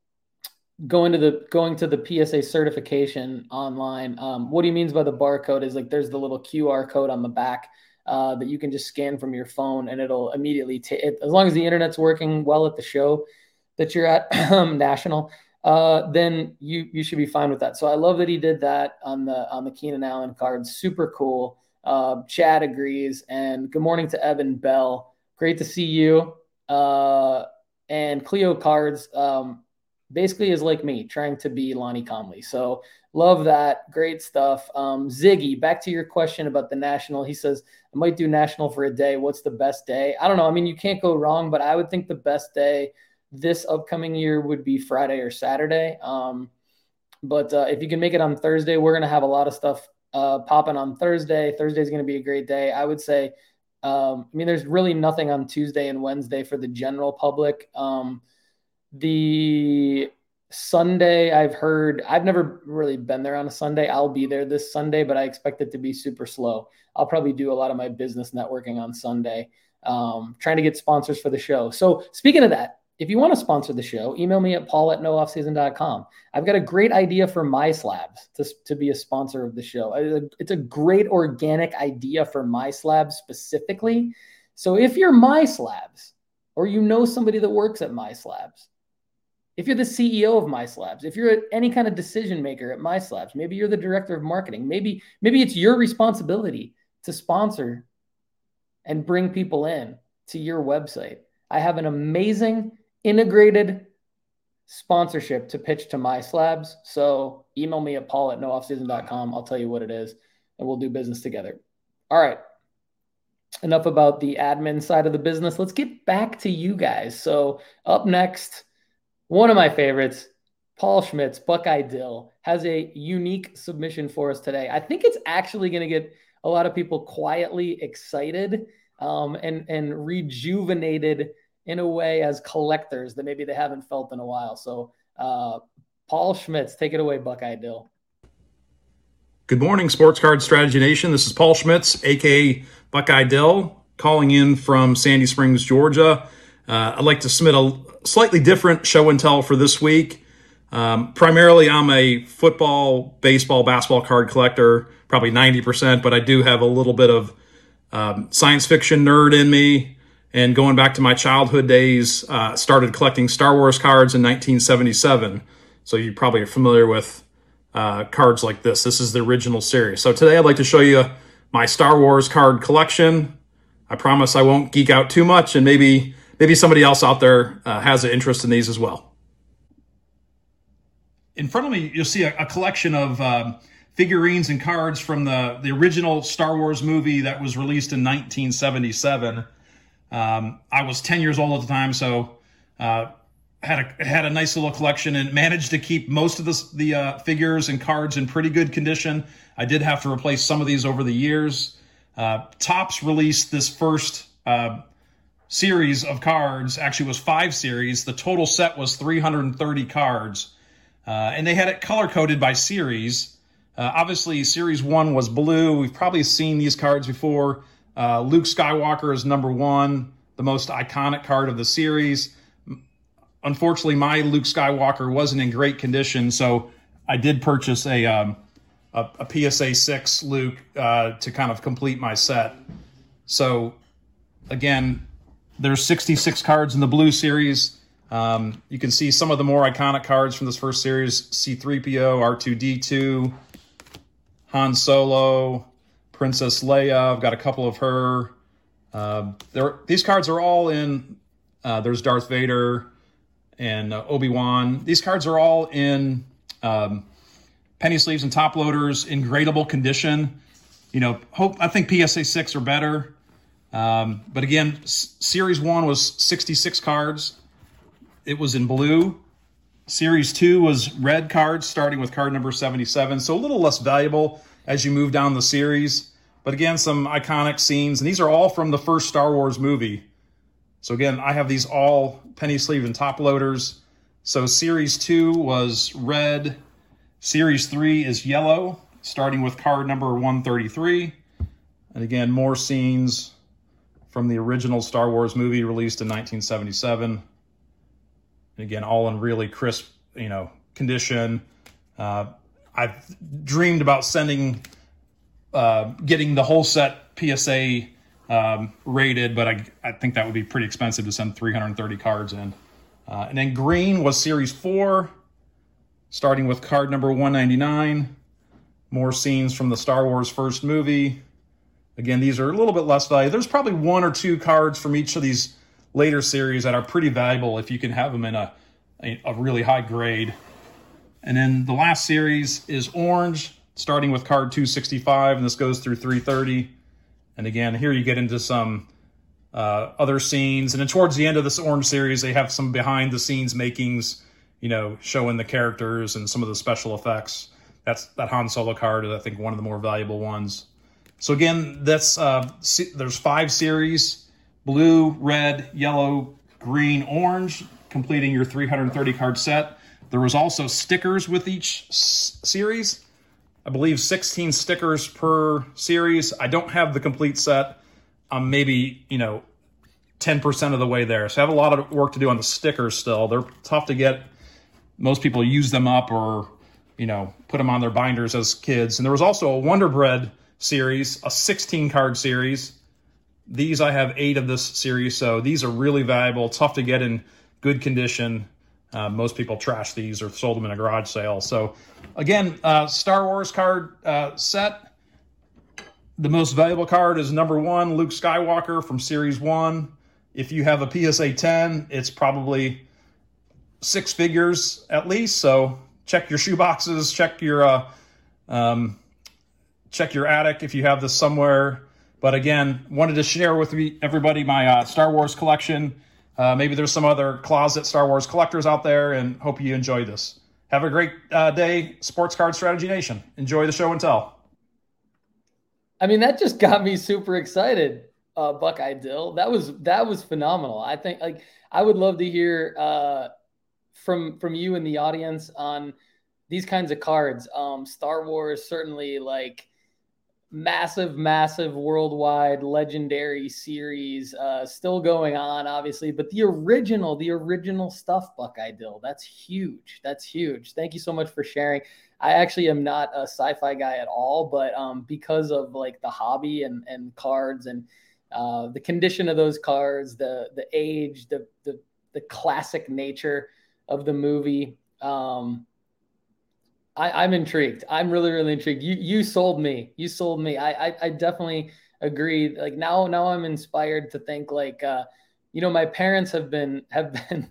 going to the, going to the P S A certification online. Um, what he means by the barcode is like, there's the little Q R code on the back uh, that you can just scan from your phone and it'll immediately take it. As long as the internet's working well at the show that you're at, national, uh, then you you should be fine with that. So I love that he did that on the on the Keenan Allen card. Super cool. Uh, Chad agrees. And good morning to Evan Bell. Great to see you. Uh, and Cleo Cards um, basically is like me, trying to be Lonnie Conley. So love that. Great stuff. Um, Ziggy, back to your question about the national. He says, I might do national for a day. What's the best day? I don't know. I mean, you can't go wrong, but I would think the best day this upcoming year would be Friday or Saturday. Um, but uh, if you can make it on Thursday, we're going to have a lot of stuff uh, popping on Thursday. Thursday is going to be a great day. I would say, um, I mean, there's really nothing on Tuesday and Wednesday for the general public. Um, the Sunday, I've heard, I've never really been there on a Sunday. I'll be there this Sunday, but I expect it to be super slow. I'll probably do a lot of my business networking on Sunday, um, trying to get sponsors for the show. So speaking of that, if you want to sponsor the show, email me at paul at no off season dot com. I've got a great idea for MySlabs to, to be a sponsor of the show. It's a great organic idea for MySlabs specifically. So if you're MySlabs, or you know somebody that works at MySlabs, if you're the C E O of MySlabs, if you're any kind of decision maker at MySlabs, maybe you're the director of marketing, maybe, maybe it's your responsibility to sponsor and bring people in to your website. I have an amazing integrated sponsorship to pitch to MySlabs. So email me at paul at no off season dot com. I'll tell you what it is, and we'll do business together. All right. Enough about the admin side of the business. Let's get back to you guys. So up next, one of my favorites, Paul Schmitz, Buckeye Dill, has a unique submission for us today. I think it's actually going to get a lot of people quietly excited um, and, and rejuvenated in a way as collectors that maybe they haven't felt in a while. So uh, Paul Schmitz, take it away, Buckeye Dill. Good morning, Sports Card Strategy Nation. This is Paul Schmitz, a k a. Buckeye Dill, calling in from Sandy Springs, Georgia. Uh, I'd like to submit a slightly different show and tell for this week. Um, primarily, I'm a football, baseball, basketball card collector, probably ninety percent, but I do have a little bit of um, science fiction nerd in me. And going back to my childhood days, uh, started collecting Star Wars cards in nineteen seventy-seven. So you probably are familiar with uh, cards like this. This is the original series. So today I'd like to show you my Star Wars card collection. I promise I won't geek out too much, and maybe maybe somebody else out there uh, has an interest in these as well. In front of me, you'll see a, a collection of um, figurines and cards from the, the original Star Wars movie that was released in nineteen seventy-seven. Um, I was ten years old at the time, so uh, had a had a nice little collection and managed to keep most of the, the uh, figures and cards in pretty good condition. I did have to replace some of these over the years. Uh, Topps released this first uh, series of cards. Actually, it was five series. The total set was three hundred thirty cards. Uh, and they had it color-coded by series. Uh, obviously, Series one was blue. We've probably seen these cards before. Uh, Luke Skywalker is number one, the most iconic card of the series. Unfortunately, my Luke Skywalker wasn't in great condition, so I did purchase a... Um, A, a P S A six Luke uh, to kind of complete my set. So again, there's sixty-six cards in the blue series. Um, you can see some of the more iconic cards from this first series: C three P O, R two D two, Han Solo, Princess Leia. I've got a couple of her. Uh, there, these cards are all in. Uh, there's Darth Vader and uh, Obi-Wan. These cards are all in. Um, penny sleeves and top loaders in gradable condition. You know, hope I think P S A six are better. Um, but again, S- Series one was sixty-six cards. It was in blue. Series two was red cards, starting with card number seventy-seven. So a little less valuable as you move down the series. But again, some iconic scenes. And these are all from the first Star Wars movie. So again, I have these all penny sleeve and top loaders. So Series two was red. Series three is yellow, starting with card number one thirty-three. And again, more scenes from the original Star Wars movie released in nineteen seventy-seven. And again, all in really crisp, you know, condition. Uh, I've dreamed about sending, uh, getting the whole set P S A um, rated, but I, I think that would be pretty expensive to send three hundred thirty cards in. Uh, and then green was Series four. Starting with card number one ninety-nine, more scenes from the Star Wars first movie. Again, these are a little bit less valuable. There's probably one or two cards from each of these later series that are pretty valuable if you can have them in a, a, a really high grade. And then the last series is orange, starting with card two sixty-five, and this goes through three thirty. And again, here you get into some uh, other scenes. And then towards the end of this orange series, they have some behind-the-scenes makings, you know, showing the characters and some of the special effects. That's that Han Solo card is, I think, one of the more valuable ones. So again, that's uh, there's five series: blue, red, yellow, green, orange, completing your three hundred thirty card set. There was also stickers with each s- series. I believe sixteen stickers per series. I don't have the complete set. I'm maybe, you know, ten percent of the way there. So I have a lot of work to do on the stickers still. They're tough to get. Most people use them up or, you know, put them on their binders as kids. And there was also a Wonder Bread series, a sixteen card series. These, I have eight of this series, so these are really valuable, tough to get in good condition. Uh, most people trash these or sold them in a garage sale. So again, uh, Star Wars card uh, set. The most valuable card is number one, Luke Skywalker from Series one. If you have a P S A ten, it's probably six figures at least. So check your shoe boxes, check your uh, um, check your attic if you have this somewhere. But again, wanted to share with me, everybody my uh, Star Wars collection. Uh, maybe there's some other closet Star Wars collectors out there, and hope you enjoy this. Have a great uh, day, Sports Card Strategy Nation. Enjoy the show and tell. I mean, that just got me super excited, uh, Buckeye Dill. That was that was phenomenal. I think like I would love to hear uh, from from you and the audience on these kinds of cards. Um, Star Wars, certainly like massive, massive worldwide legendary series, uh, still going on, obviously, but the original, the original stuff, Buckeye Dill, that's huge. That's huge. Thank you so much for sharing. I actually am not a sci-fi guy at all, but um, because of like the hobby and, and cards and uh, the condition of those cards, the the age, the the the classic nature of the movie, um, I, I'm intrigued. I'm really, really intrigued. You you sold me. You sold me. I I, I definitely agree. Like now, now I'm inspired to think like, uh, you know, my parents have been have been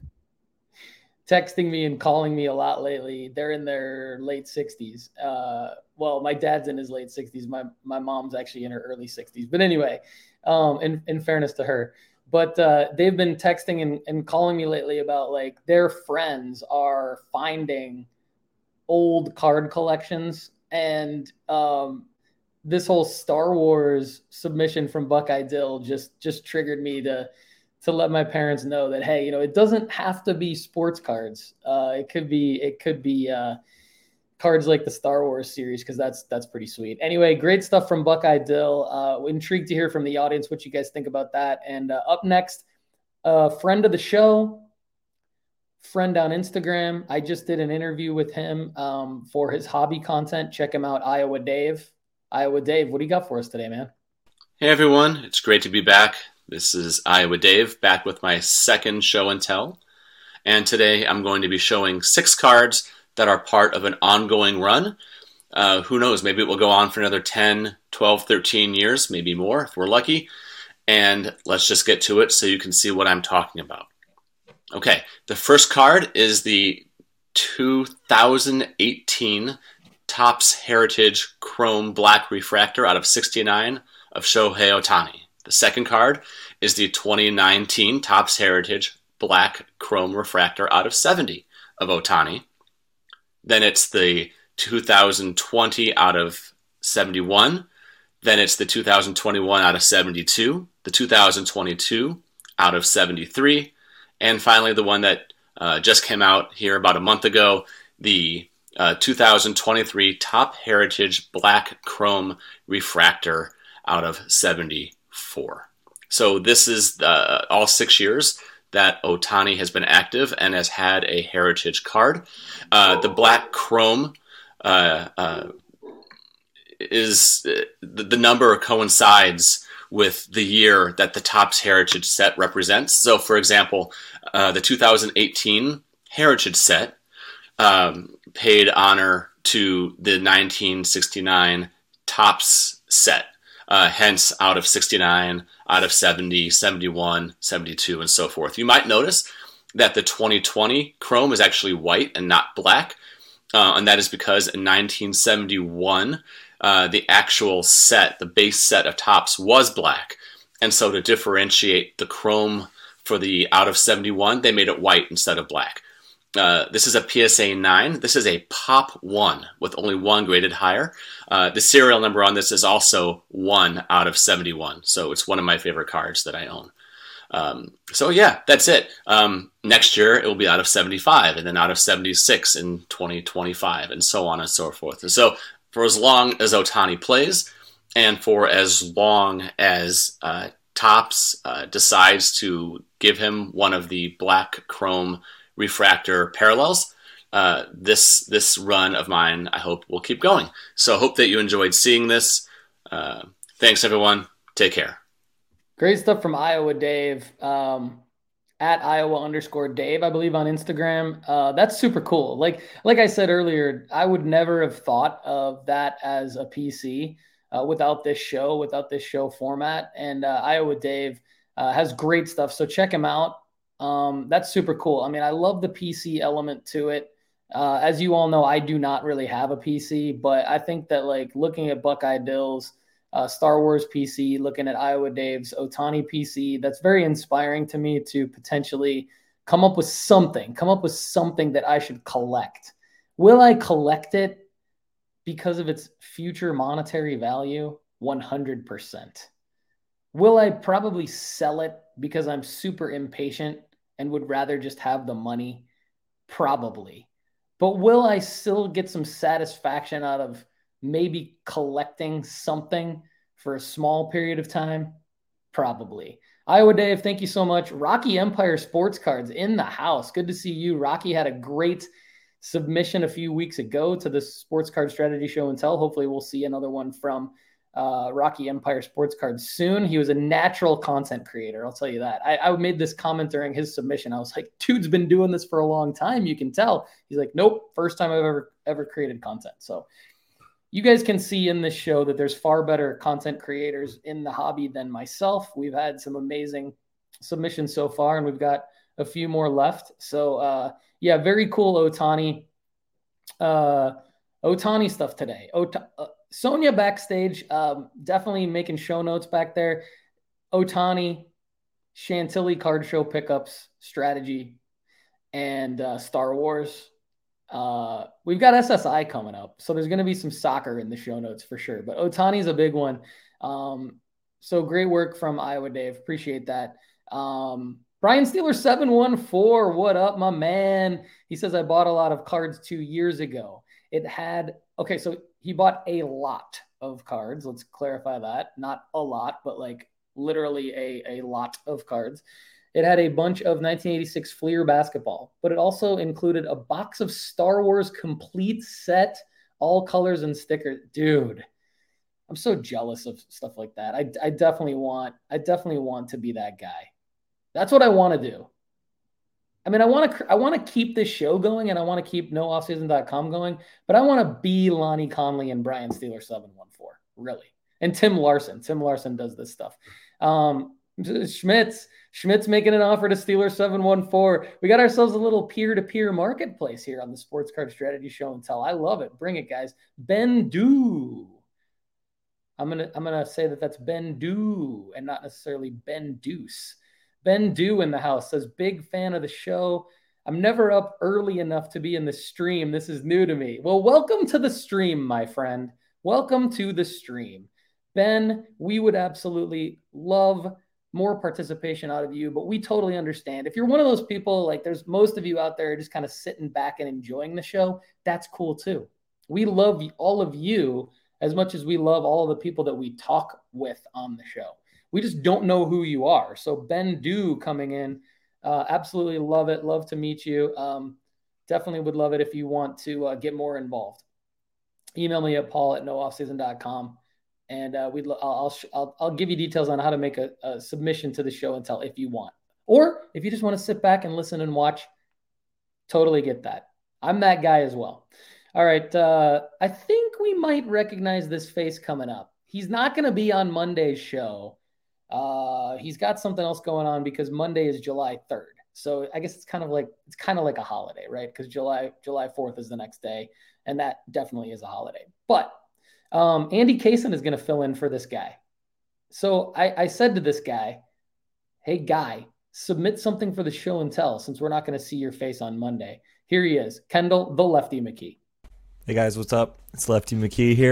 texting me and calling me a lot lately. They're in their late sixties. Uh, well, my dad's in his late sixties. My my mom's actually in her early sixties. But anyway, um, in in fairness to her. But uh, they've been texting and, and calling me lately about like their friends are finding old card collections, and um, this whole Star Wars submission from Buckeye Dill just just triggered me to to let my parents know that, hey, you know, it doesn't have to be sports cards. Uh, it could be it could be uh, cards like the Star Wars series, because that's that's pretty sweet. Anyway, great stuff from Buckeye Dill. Uh, intrigued to hear from the audience what you guys think about that. And uh, up next, a uh, friend of the show, friend on Instagram. I just did an interview with him um, for his hobby content. Check him out, Iowa Dave. Iowa Dave, what do you got for us today, man? Hey everyone, it's great to be back. This is Iowa Dave, back with my second show and tell. And today I'm going to be showing six cards that are part of an ongoing run. Uh, who knows, maybe it will go on for another ten, twelve, thirteen years, maybe more if we're lucky. And let's just get to it so you can see what I'm talking about. Okay, the first card is the two thousand eighteen Topps Heritage Chrome Black Refractor out of sixty-nine of Shohei Ohtani. The second card is the twenty nineteen Topps Heritage Black Chrome Refractor out of seventy of Ohtani. Then it's the two thousand twenty out of seventy-one. Then it's the two thousand twenty-one out of seventy-two, the two thousand twenty-two out of seventy-three, and finally the one that uh, just came out here about a month ago, the uh, two thousand twenty-three Top Heritage Black Chrome Refractor out of seventy-four. So this is uh, all six years that Ohtani has been active and has had a Heritage card. Uh, the Black Chrome uh, uh, is uh, the, the number coincides with the year that the Topps Heritage set represents. So, for example, uh, the two thousand eighteen Heritage set um, paid honor to the nineteen sixty-nine Topps set. Uh, hence, out of sixty-nine, out of seventy, seventy-one, seventy-two, and so forth. You might notice that the twenty twenty Chrome is actually white and not black, uh, and that is because in nineteen seventy-one, uh, the actual set, the base set of Topps, was black. And so to differentiate the Chrome for the out of seventy-one, they made it white instead of black. Uh, this is a P S A nine. This is a Pop one with only one graded higher. Uh, the serial number on this is also one out of seventy-one. So it's one of my favorite cards that I own. Um, so yeah, that's it. Um, next year it will be out of seventy-five, and then out of seventy-six in twenty twenty-five, and so on and so forth. And so for as long as Ohtani plays, and for as long as uh, Topps uh, decides to give him one of the black chrome refractor parallels, uh, this this run of mine, I hope, will keep going. So I hope that you enjoyed seeing this. Uh, thanks, everyone. Take care. Great stuff from Iowa Dave, um, at Iowa underscore Dave, I believe, on Instagram. Uh, that's super cool. Like like I said earlier, I would never have thought of that as a P C uh, without this show, without this show format. And uh, Iowa Dave uh, has great stuff, so check him out. Um, that's super cool. I mean, I love the P C element to it. Uh, as you all know, I do not really have a P C, but I think that like looking at Buckeye Bill's Uh, Star Wars P C, looking at Iowa Dave's Ohtani P C, that's very inspiring to me to potentially come up with something, come up with something that I should collect. Will I collect it because of its future monetary value? one hundred percent. Will I probably sell it because I'm super impatient and would rather just have the money? Probably. But will I still get some satisfaction out of maybe collecting something for a small period of time? Probably. Iowa Dave, thank you so much. Rocky Empire Sports Cards in the house. Good to see you. Rocky had a great submission a few weeks ago to the Sports Card Strategy Show and Tell. Hopefully we'll see another one from uh, Rocky Empire Sports Cards soon. He was a natural content creator, I'll tell you that. I, I made this comment during his submission. I was like, dude's been doing this for a long time. You can tell. He's like, nope, first time I've ever, ever created content. So you guys can see in this show that there's far better content creators in the hobby than myself. We've had some amazing submissions so far, and we've got a few more left. So, uh, yeah, very cool Ohtani, uh, Ohtani stuff today. Ota- uh, Sonia backstage, um, definitely making show notes back there. Ohtani, Chantilly card show pickups, strategy, and uh, Star Wars. Uh, we've got S S I coming up, so there's going to be some soccer in the show notes for sure. But Ohtani's a big one. Um, so great work from Iowa Dave. Appreciate that. Um, Brian Steeler seven one four, what up, my man? He says, I bought a lot of cards two years ago. It had, okay, so he bought a lot of cards. Let's clarify that. Not a lot, but like literally a, a lot of cards. It had a bunch of nineteen eighty-six Fleer basketball, but it also included a box of Star Wars complete set, all colors and stickers. Dude, I'm so jealous of stuff like that. I, I definitely want, I definitely want to be that guy. That's what I want to do. I mean, I want to, I want to keep this show going, and I want to keep no off season dot com going, but I want to be Lonnie Conley and Brian Steeler seven one four, really. And Tim Larson. Tim Larson does this stuff. Um, Schmitz, Schmitz making an offer to Steeler seven one four. We got ourselves a little peer-to-peer marketplace here on the Sports Card Strategy Show and Tell. I love it. Bring it, guys. Ben Do. I'm gonna I'm gonna say that that's Ben Do and not necessarily Ben Deuce. Ben Do in the house says, big fan of the show. I'm never up early enough to be in the stream. This is new to me. Well, welcome to the stream, my friend. Welcome to the stream. Ben, we would absolutely love more participation out of you, but we totally understand. If you're one of those people, like there's most of you out there just kind of sitting back and enjoying the show, that's cool too. We love all of you as much as we love all of the people that we talk with on the show. We just don't know who you are. So Ben Do coming in, uh, absolutely love it. Love to meet you. Um, definitely would love it if you want to uh, get more involved. Email me at paul at no off season dot com. And uh, we'd, I'll, I'll, I'll give you details on how to make a, a submission to the show and tell if you want. Or if you just want to sit back and listen and watch, totally get that. I'm that guy as well. All right. Uh, I think we might recognize this face coming up. He's not going to be on Monday's show. Uh, he's got something else going on because Monday is July third. So I guess it's kind of like, it's kind of like a holiday, right? Because July, July fourth is the next day. And that definitely is a holiday. But Um, Andy Kaysen is going to fill in for this guy. So I, I said to this guy, hey, guy, submit something for the show and tell since we're not going to see your face on Monday. Here he is, Kendall, the Lefty McKee. Hey, guys, what's up? It's Lefty McKee here.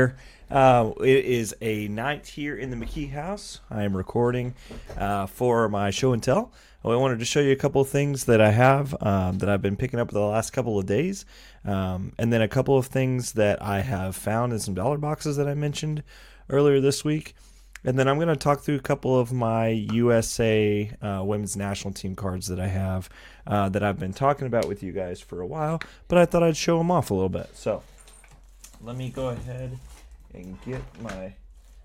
Uh, it is a night here in the McKee house. I am recording uh, for my show and tell. I wanted to show you a couple of things that I have um, that I've been picking up the last couple of days, um, and then a couple of things that I have found in some dollar boxes that I mentioned earlier this week. And then I'm going to talk through a couple of my U S A uh, women's national team cards that I have uh, that I've been talking about with you guys for a while, but I thought I'd show them off a little bit. So let me go ahead and get my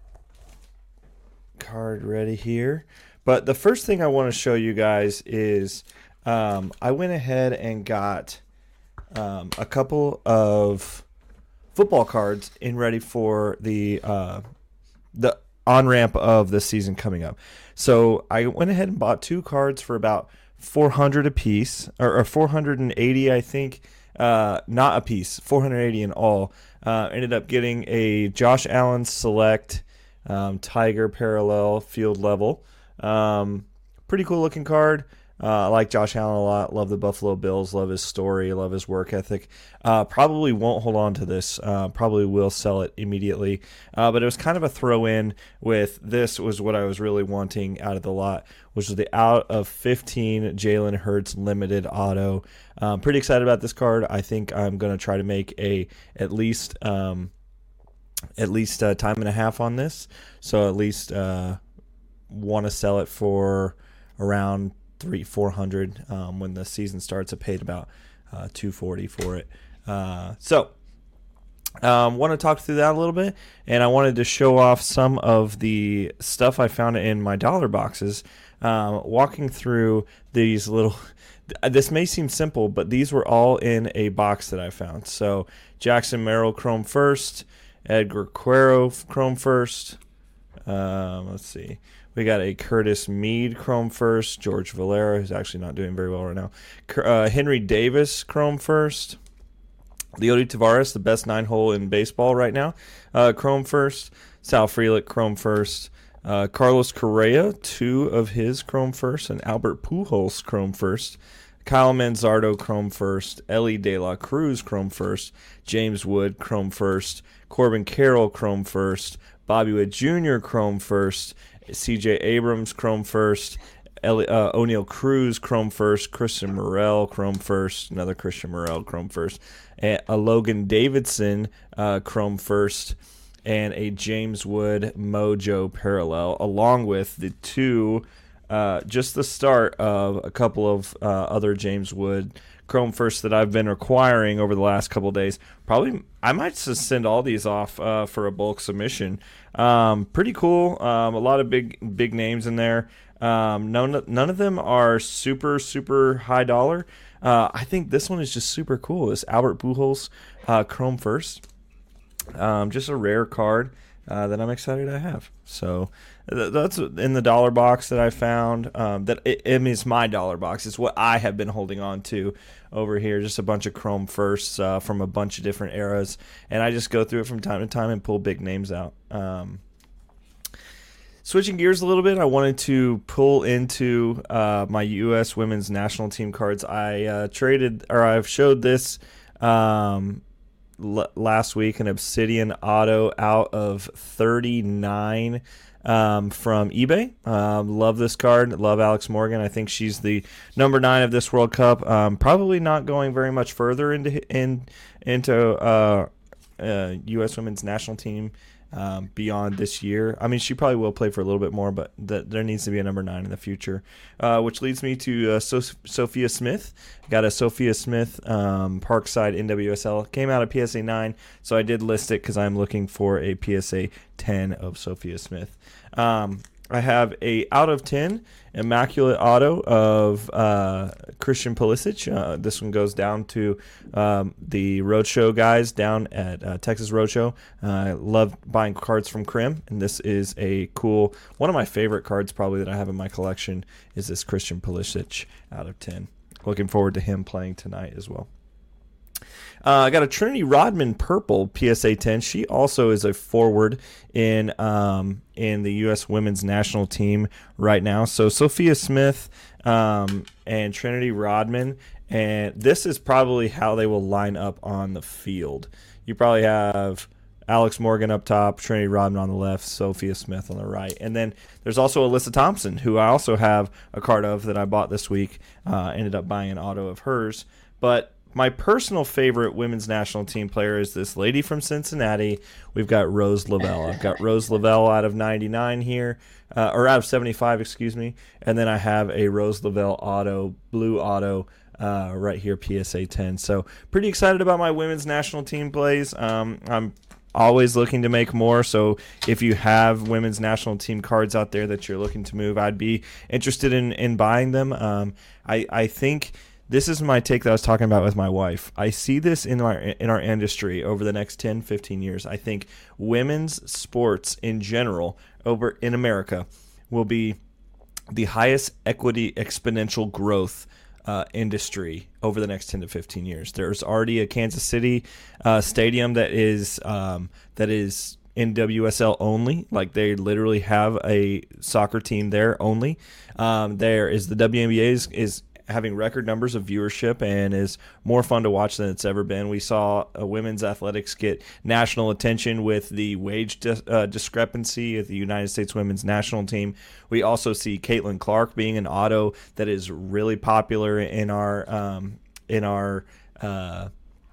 card ready here. But the first thing I want to show you guys is um, I went ahead and got um, a couple of football cards in ready for the uh, the on-ramp of the season coming up. So I went ahead and bought two cards for about four hundred a piece, or, or four hundred eighty, I think. Uh, not a piece, four hundred eighty in all. Uh, ended up getting a Josh Allen Select um, Tiger Parallel Field Level. Um, pretty cool looking card. Uh, I like Josh Allen a lot. Love the Buffalo Bills. Love his story. Love his work ethic. Uh, probably won't hold on to this. Uh, probably will sell it immediately. Uh, but it was kind of a throw in with this was what I was really wanting out of the lot, which was the out of fifteen Jalen Hurts limited auto. Um, pretty excited about this card. I think I'm going to try to make a at least um, at least a time and a half on this. So at least uh, want to sell it for around three four hundred um, when the season starts. I paid about uh, two forty for it. Uh, so um, want to talk through that a little bit, and I wanted to show off some of the stuff I found in my dollar boxes. Um, walking through these little, this may seem simple, but these were all in a box that I found. So Jackson Merrill Chrome First, Edgar Quero Chrome First. Um, let's see. We got a Curtis Mead Chrome First, George Valera, who's actually not doing very well right now. Uh, Henry Davis Chrome First, Leody Taveras, the best nine hole in baseball right now, uh, Chrome First. Sal Frelick Chrome First. Uh, Carlos Correa, two of his Chrome First, and Albert Pujols Chrome First. Kyle Manzardo Chrome First. Ellie De La Cruz Chrome First. James Wood Chrome First. Corbin Carroll Chrome First. Bobby Witt Junior Chrome First. C J Abrams Chrome First, Eli- uh, O'Neal Cruz Chrome First, Christian Morel Chrome First, another Christian Morel Chrome First, and a Logan Davidson uh, Chrome First, and a James Wood Mojo Parallel, along with the two, uh, just the start of a couple of uh, other James Wood Chrome First that I've been acquiring over the last couple of days. Probably, I might just send all these off uh, for a bulk submission. Um, pretty cool. Um, a lot of big big names in there. Um, none none of them are super super high dollar. Uh, I think this one is just super cool. This Albert Pujols uh, Chrome First. Um, just a rare card uh, that I'm excited to have. So th- that's in the dollar box that I found. Um, that it, it is my dollar box. It's what I have been holding on to over here. Just a bunch of Chrome Firsts uh, from a bunch of different eras, and I just go through it from time to time and pull big names out. Um, switching gears a little bit, I wanted to pull into uh, my U S women's national team cards. I uh, traded, or I've showed this um, l- last week, an Obsidian Auto out of thirty-nine um, from eBay. Um, love this card. Love Alex Morgan. I think she's the number nine of this World Cup. Um, probably not going very much further into in into uh, uh, U S women's national team um, beyond this year. I mean, she probably will play for a little bit more, but th- there needs to be a number nine in the future. Uh, which leads me to uh, so- Sophia Smith. Got a Sophia Smith um, Parkside N W S L. Came out of P S A nine, so I did list it because I'm looking for a P S A ten of Sophia Smith. Um, I have a out of ten immaculate auto of uh, Christian Pulisic. Uh, this one goes down to um, the Roadshow guys down at uh, Texas Roadshow. I uh, love buying cards from Crim, and this is a cool one of my favorite cards probably that I have in my collection is this Christian Pulisic out of ten. Looking forward to him playing tonight as well. Uh, I got a Trinity Rodman Purple P S A ten. She also is a forward in um, in the U S women's national team right now. So Sophia Smith um, and Trinity Rodman, and this is probably how they will line up on the field. You probably have Alex Morgan up top, Trinity Rodman on the left, Sophia Smith on the right. And then there's also Alyssa Thompson, who I also have a card of that I bought this week. Uh, ended up buying an auto of hers. But my personal favorite women's national team player is this lady from Cincinnati. We've got Rose Lavelle. I've got Rose Lavelle out of ninety-nine here, uh, or out of seventy-five, excuse me. And then I have a Rose Lavelle auto, blue auto, uh, right here, P S A ten. So pretty excited about my women's national team plays. Um, I'm always looking to make more. So if you have women's national team cards out there that you're looking to move, I'd be interested in, in buying them. Um, I, I think this is my take that I was talking about with my wife. I see this in our in our industry over the next ten, fifteen years. I think women's sports in general over in America will be the highest equity exponential growth uh, industry over the next ten to fifteen years. There's already a Kansas City uh, stadium that is um, that is N W S L only. Like, they literally have a soccer team there only. Um, there is the W N B A is, is having record numbers of viewership and is more fun to watch than it's ever been. We saw uh, women's athletics get national attention with the wage dis- uh, discrepancy at the United States women's national team. We also see Caitlin Clark being an auto that is really popular in our um, in our uh,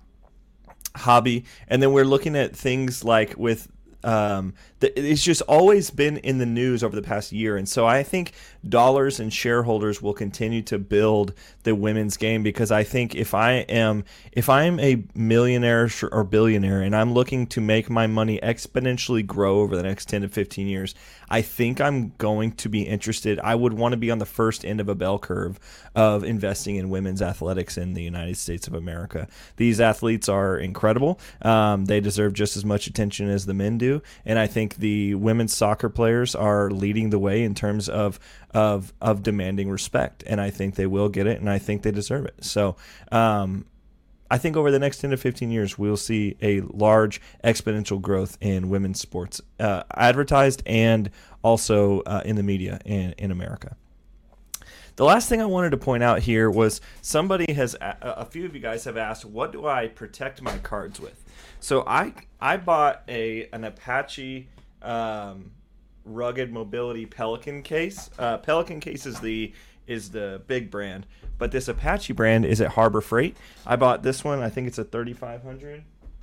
hobby. And then we're looking at things like with Um, it's just always been in the news over the past year. And so I think dollars and shareholders will continue to build the women's game, because I think if I am if I am a millionaire or billionaire and I'm looking to make my money exponentially grow over the next ten to fifteen years, I think I'm going to be interested. I would want to be on the first end of a bell curve of investing in women's athletics in the United States of America. These athletes are incredible. Um, they deserve just as much attention as the men do. And I think the women's soccer players are leading the way in terms of of of demanding respect. And I think they will get it, and I think they deserve it. So um, I think over the next ten to fifteen years, we'll see a large exponential growth in women's sports, uh, advertised and also uh, in the media in, in America. The last thing I wanted to point out here was somebody has, a, a few of you guys have asked, what do I protect my cards with? So I I bought a an Apache um, rugged mobility Pelican case. Uh, Pelican case is the is the big brand, but this Apache brand is at Harbor Freight. I bought this one. I think it's a thirty-five hundred.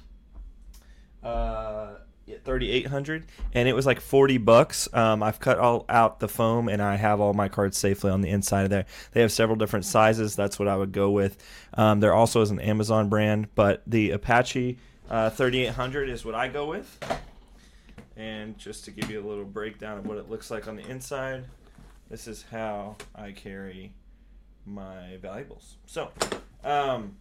Uh, thirty-eight hundred, and it was like forty bucks. Um, I've cut all out the foam, and I have all my cards safely on the inside of there. They have several different sizes. That's what I would go with. Um, there also is an Amazon brand, but the Apache uh, thirty-eight hundred is what I go with. And just to give you a little breakdown of what it looks like on the inside, this is how I carry my valuables. So, um,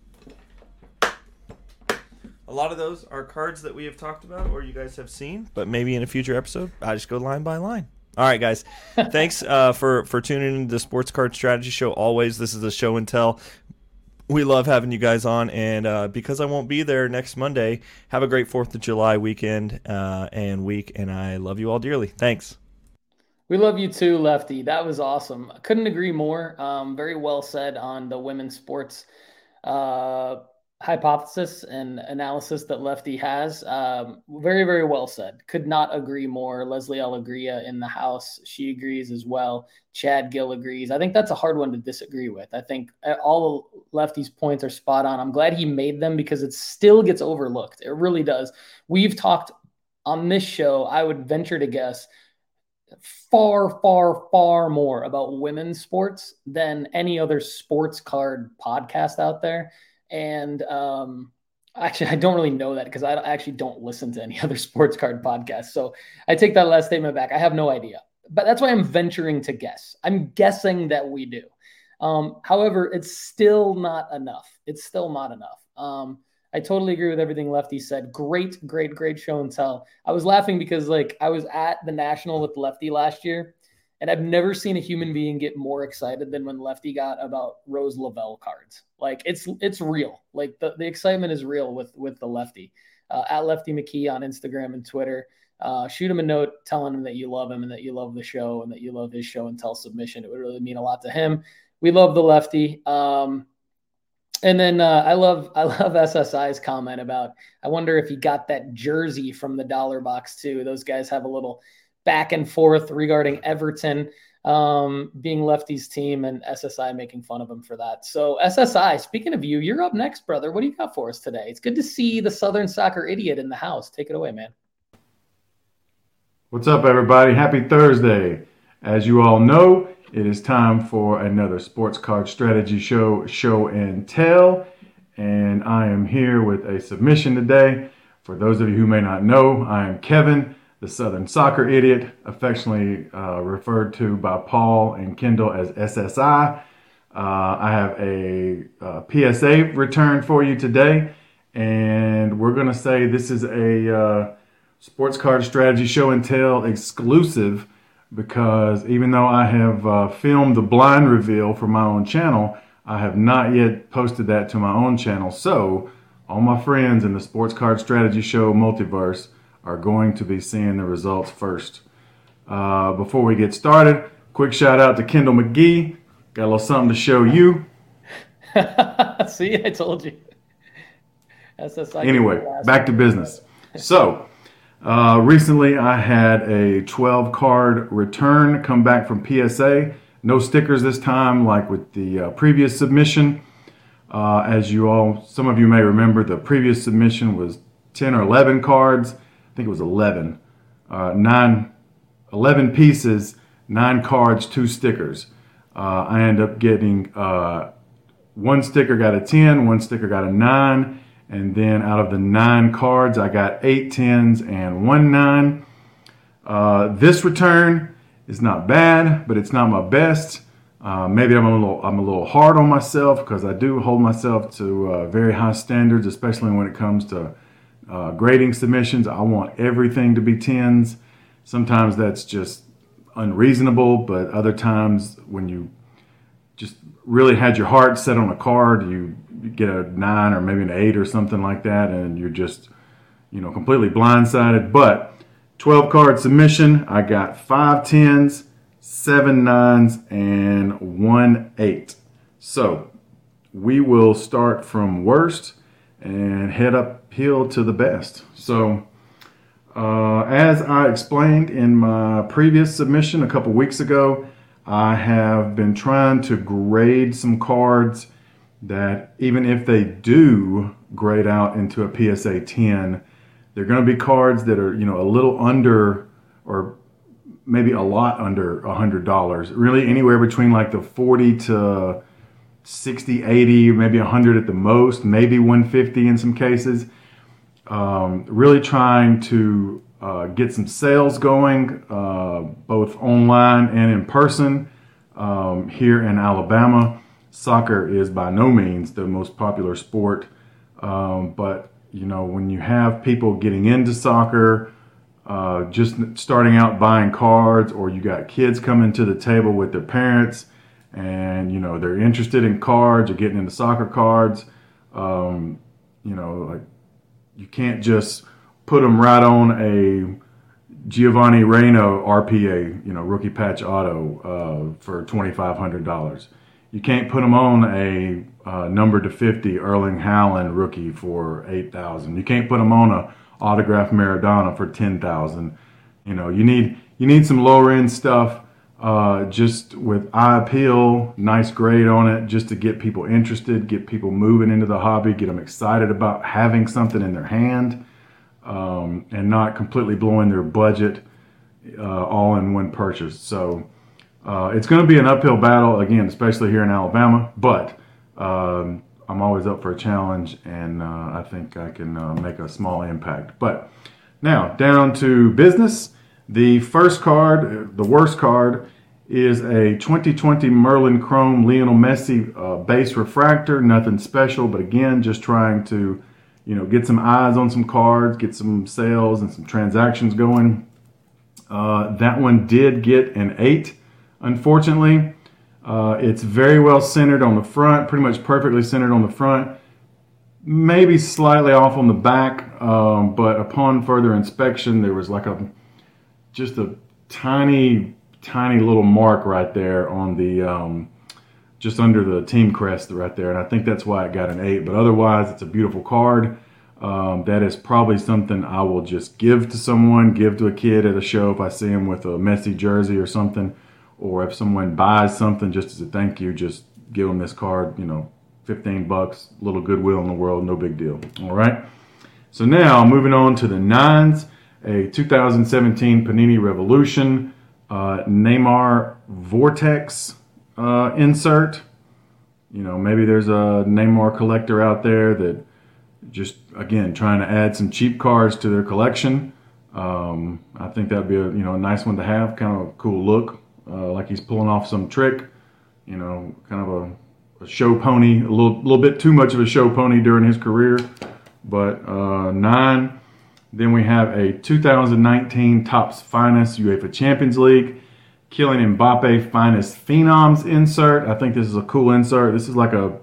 a lot of those are cards that we have talked about or you guys have seen, but maybe in a future episode, I just go line by line. All right, guys. Thanks uh, for, for tuning in to the Sports Card Strategy Show. Always, this is a show and tell. We love having you guys on, and uh, because I won't be there next Monday, have a great fourth of July weekend uh, and week, and I love you all dearly. Thanks. We love you too, Lefty. That was awesome. I couldn't agree more. Um, very well said on the women's sports uh, hypothesis and analysis that Lefty has. Um, very, very well said. Could not agree more. Leslie Alegria in the house, she agrees as well. Chad Gill agrees. I think that's a hard one to disagree with. I think all of Lefty's points are spot on. I'm glad he made them because it still gets overlooked. It really does. We've talked on this show, I would venture to guess, far, far, far more about women's sports than any other sports card podcast out there. And um, actually, I don't really know that because I actually don't listen to any other sports card podcasts. So I take that last statement back. I have no idea. But that's why I'm venturing to guess. I'm guessing that we do. Um, however, it's still not enough. It's still not enough. Um, I totally agree with everything Lefty said. Great, great, great show and tell. I was laughing because like I was at the National with Lefty last year, and I've never seen a human being get more excited than when Lefty got about Rose Lavelle cards. Like it's it's real. Like the, the excitement is real with with the Lefty. Uh, at Lefty McKee on Instagram and Twitter. Uh, shoot him a note telling him that you love him and that you love the show and that you love his show and tell submission. It would really mean a lot to him. We love the Lefty. Um, And then uh, I love I love S S I's comment about, I wonder if he got that jersey from the dollar box too. Those guys have a little back and forth regarding Everton um, being Lefty's team and S S I making fun of him for that. So S S I, speaking of you, you're up next, brother. What do you got for us today? It's good to see the Southern Soccer Idiot in the house. Take it away, man. What's up, everybody? Happy Thursday. As you all know, it is time for another Sports Card Strategy Show, Show and Tell. And I am here with a submission today. For those of you who may not know, I am Kevin, the Southern Soccer Idiot, affectionately uh, referred to by Paul and Kendall as S S I. Uh, I have a, a P S A return for you today. And we're going to say this is a uh, Sports Card Strategy Show and Tell exclusive, because even though I have uh, filmed the blind reveal for my own channel, I have not yet posted that to my own channel. So all my friends in the Sports Card Strategy Show multiverse are going to be seeing the results first. Uh, before we get started, quick shout out to Kendall McGee. Got a little something to show you. See, I told you. S S I anyway, back to business. So, Uh, recently, I had a twelve card return come back from P S A. No stickers this time, like with the uh, previous submission. Uh, as you all, some of you may remember, the previous submission was ten or eleven cards. I think it was eleven. Uh, nine, eleven pieces, nine cards, two stickers. Uh, I ended up getting uh, one sticker got a ten, one sticker got a nine. And then out of the nine cards, I got eight tens and one nine. Uh, this return is not bad, but it's not my best. Uh, maybe I'm a little I'm a little hard on myself, because I do hold myself to uh, very high standards, especially when it comes to uh, grading submissions. I want everything to be tens. Sometimes that's just unreasonable, but other times when you just really had your heart set on a card, you get a nine or maybe an eight or something like that, and you're just, you know, completely blindsided. But twelve card submission, I got five tens, seven nines, and one eight. So we will start from worst and head uphill to the best. So uh, as I explained in my previous submission a couple weeks ago, I have been trying to grade some cards that, even if they do grade out into a P S A ten, they're going to be cards that are, you know, a little under, or maybe a lot under one hundred dollars. Really anywhere between like the forty to sixty, eighty, maybe one hundred at the most, maybe one fifty in some cases. Um, really trying to uh, get some sales going, uh, both online and in person um, here in Alabama. Soccer is by no means the most popular sport, um, but you know, when you have people getting into soccer, uh, just starting out buying cards, or you got kids coming to the table with their parents, and you know they're interested in cards or getting into soccer cards, um, you know, like you can't just put them right on a Giovanni Reyna R P A, you know, rookie patch auto uh, for twenty-five hundred dollars. You can't put them on a uh, number to fifty Erling Haaland rookie for eight thousand. You can't put them on a autographed Maradona for ten thousand. You know, you need you need some lower end stuff, uh, just with eye appeal, nice grade on it, just to get people interested, get people moving into the hobby, get them excited about having something in their hand, um, and not completely blowing their budget uh, all in one purchase. So. Uh, it's going to be an uphill battle, again, especially here in Alabama, but um, I'm always up for a challenge, and uh, I think I can uh, make a small impact. But now, down to business. The first card, the worst card, is a twenty twenty Merlin Chrome Lionel Messi uh, base refractor. Nothing special, but again, just trying to, you know, get some eyes on some cards, get some sales and some transactions going. Uh, that one did get an eight. Unfortunately, uh, it's very well centered on the front, pretty much perfectly centered on the front, maybe slightly off on the back, um, but upon further inspection, there was like a just a tiny, tiny little mark right there on the um, just under the team crest right there, and I think that's why it got an eight. But otherwise, it's a beautiful card. Um, that is probably something I will just give to someone, give to a kid at a show if I see him with a Messi jersey or something, or if someone buys something just as a thank you, just give them this card, you know, fifteen bucks, little goodwill in the world, no big deal. All right. So now moving on to the nines, a two thousand seventeen Panini Revolution uh, Neymar Vortex uh, insert. You know, maybe there's a Neymar collector out there that just, again, trying to add some cheap cards to their collection. Um, I think that'd be a, you know, a nice one to have, kind of a cool look, uh, like he's pulling off some trick, you know, kind of a, a show pony, a little, little bit too much of a show pony during his career, but uh, nine. Then we have a two thousand nineteen Topps Finest UEFA Champions League Kylian Mbappe Finest Phenoms insert. I think this is a cool insert. This is like a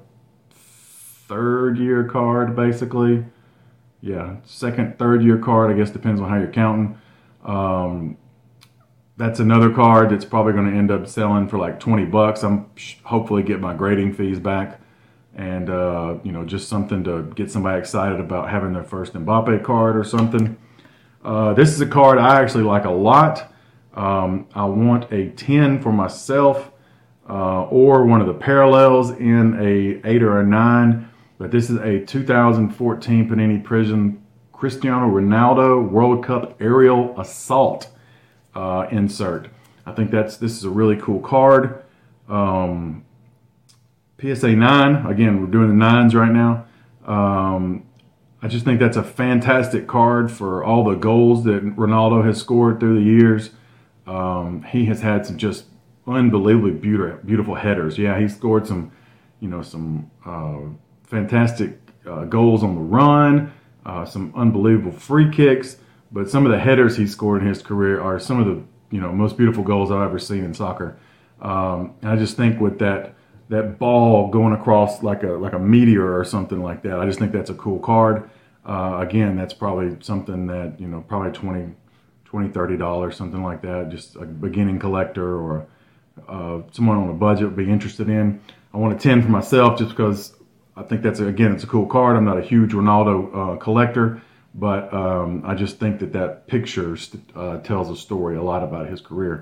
third year card, basically. Yeah, second, third year card, I guess, depends on how you're counting. Um, that's another card that's probably going to end up selling for like twenty bucks. I'm hopefully get my grading fees back, and uh, you know, just something to get somebody excited about having their first Mbappe card or something. Uh, this is a card I actually like a lot. Um, I want a ten for myself, uh, or one of the parallels in a eight or a nine. But this is a two thousand fourteen Panini Prism Cristiano Ronaldo World Cup Aerial Assault uh, insert. I think that's this is a really cool card. Um, P S A nine, again, we're doing the nines right now. Um, I just think that's a fantastic card for all the goals that Ronaldo has scored through the years. Um, he has had some just unbelievably beautiful, beautiful headers. Yeah, he scored some, you know, some uh, fantastic uh, goals on the run, uh, some unbelievable free kicks. But some of the headers he scored in his career are some of the, you know, most beautiful goals I've ever seen in soccer. Um, and I just think with that that ball going across like a like a meteor or something like that, I just think that's a cool card. Uh, again, that's probably something that, you know, probably twenty, thirty dollars, something like that. Just a beginning collector or uh, someone on a budget would be interested in. I want a ten for myself just because I think that's, a, again, it's a cool card. I'm not a huge Ronaldo uh, collector, but um, I just think that that picture uh, tells a story a lot about his career.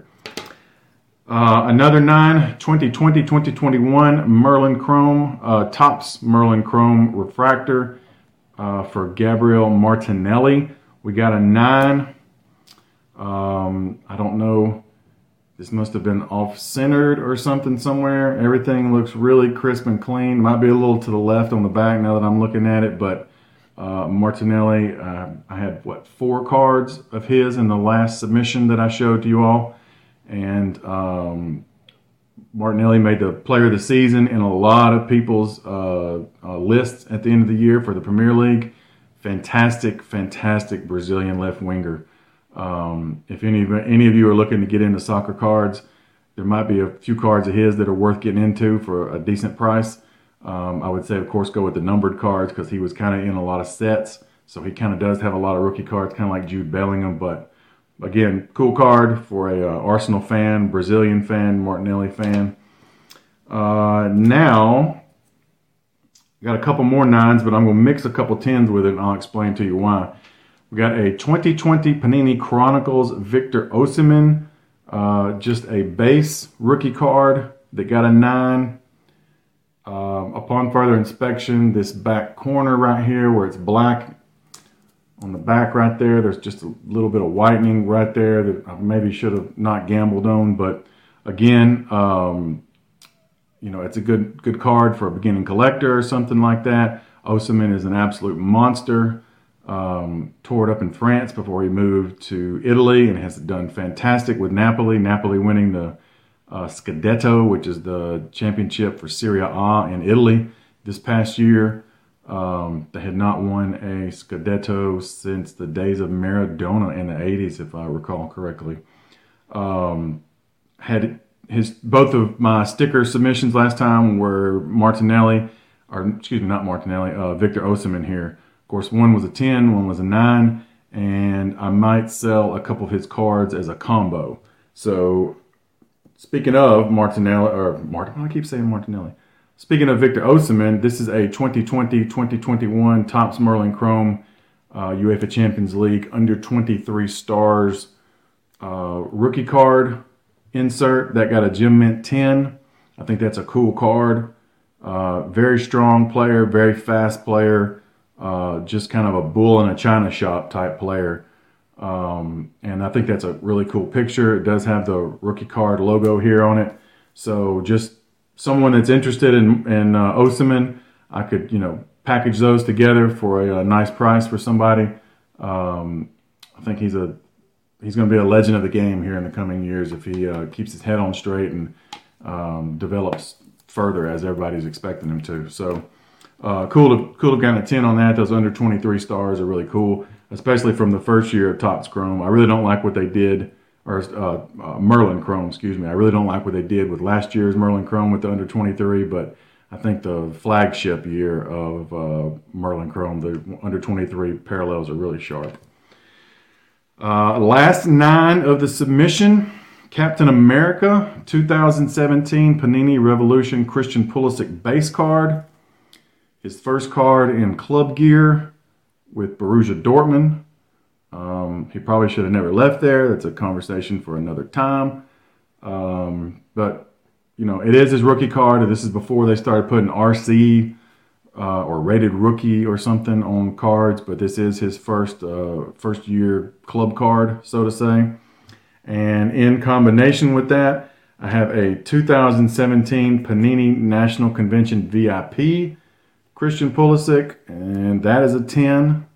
Uh, another nine, twenty twenty, twenty twenty-one Merlin Chrome, uh, Topps Merlin Chrome Refractor uh, for Gabriel Martinelli. We got a nine. Um, I don't know. This must have been off-centered or something somewhere. Everything looks really crisp and clean. Might be a little to the left on the back now that I'm looking at it, but uh, Martinelli, uh, I had, what, four cards of his in the last submission that I showed to you all. And um, Martinelli made the player of the season in a lot of people's uh, uh, lists at the end of the year for the Premier League. Fantastic, fantastic Brazilian left winger. Um, if any of, any of you are looking to get into soccer cards, there might be a few cards of his that are worth getting into for a decent price. Um, I would say, of course, go with the numbered cards because he was kind of in a lot of sets. So he kind of does have a lot of rookie cards, kind of like Jude Bellingham. But again, cool card for a uh, Arsenal fan, Brazilian fan, Martinelli fan. Uh, now, got a couple more nines, but I'm going to mix a couple tens with it, and I'll explain to you why. We got a twenty twenty Panini Chronicles Victor Osimhen, uh, just a base rookie card that got a nine. Uh, upon further inspection, this back corner right here where it's black on the back right there, there's just a little bit of whitening right there that I maybe should have not gambled on. But again, um, you know, it's a good good card for a beginning collector or something like that. Osimhen is an absolute monster. Um, tore it up in France before he moved to Italy and has done fantastic with Napoli. Napoli winning the uh, Scudetto, which is the championship for Serie A in Italy this past year. Um, they had not won a Scudetto since the days of Maradona in the eighties, if I recall correctly. Um, had his both of my sticker submissions last time were Martinelli, or excuse me, not Martinelli, uh, Victor Osimhen here. Of course, one was a ten, one was a nine, and I might sell a couple of his cards as a combo. So speaking of Martinelli, or Martin, I keep saying Martinelli. Speaking of Victor Osimhen, this is a twenty twenty twenty twenty-one Topps Merlin Chrome uh, UEFA Champions League under twenty-three stars uh, rookie card insert that got a Gem Mint ten. I think that's a cool card. Uh, very strong player, very fast player, uh, just kind of a bull in a china shop type player. Um, and I think that's a really cool picture. It does have the rookie card logo here on it. So just someone that's interested in, in uh, Osimhen, I could, you know, package those together for a, a nice price for somebody. Um, I think he's a he's going to be a legend of the game here in the coming years if he uh, keeps his head on straight and um, develops further as everybody's expecting him to. So uh, cool to cool to kind of ten on that. Those under twenty-three stars are really cool, especially from the first year of Topps Chrome. I really don't like what they did, or uh, uh, Merlin Chrome, excuse me. I really don't like what they did with last year's Merlin Chrome with the under twenty-three, but I think the flagship year of uh, Merlin Chrome, the under twenty-three parallels are really sharp. Uh, last nine of the submission, Captain America two thousand seventeen Panini Revolution Christian Pulisic base card. His first card in club gear with Borussia Dortmund. Um, he probably should have never left there. That's a conversation for another time. Um, but, you know, it is his rookie card. This is before they started putting R C uh, or rated rookie or something on cards. But this is his first, uh, first year club card, so to say. And in combination with that, I have a two thousand seventeen Panini National Convention V I P Christian Pulisic, and that is a ten.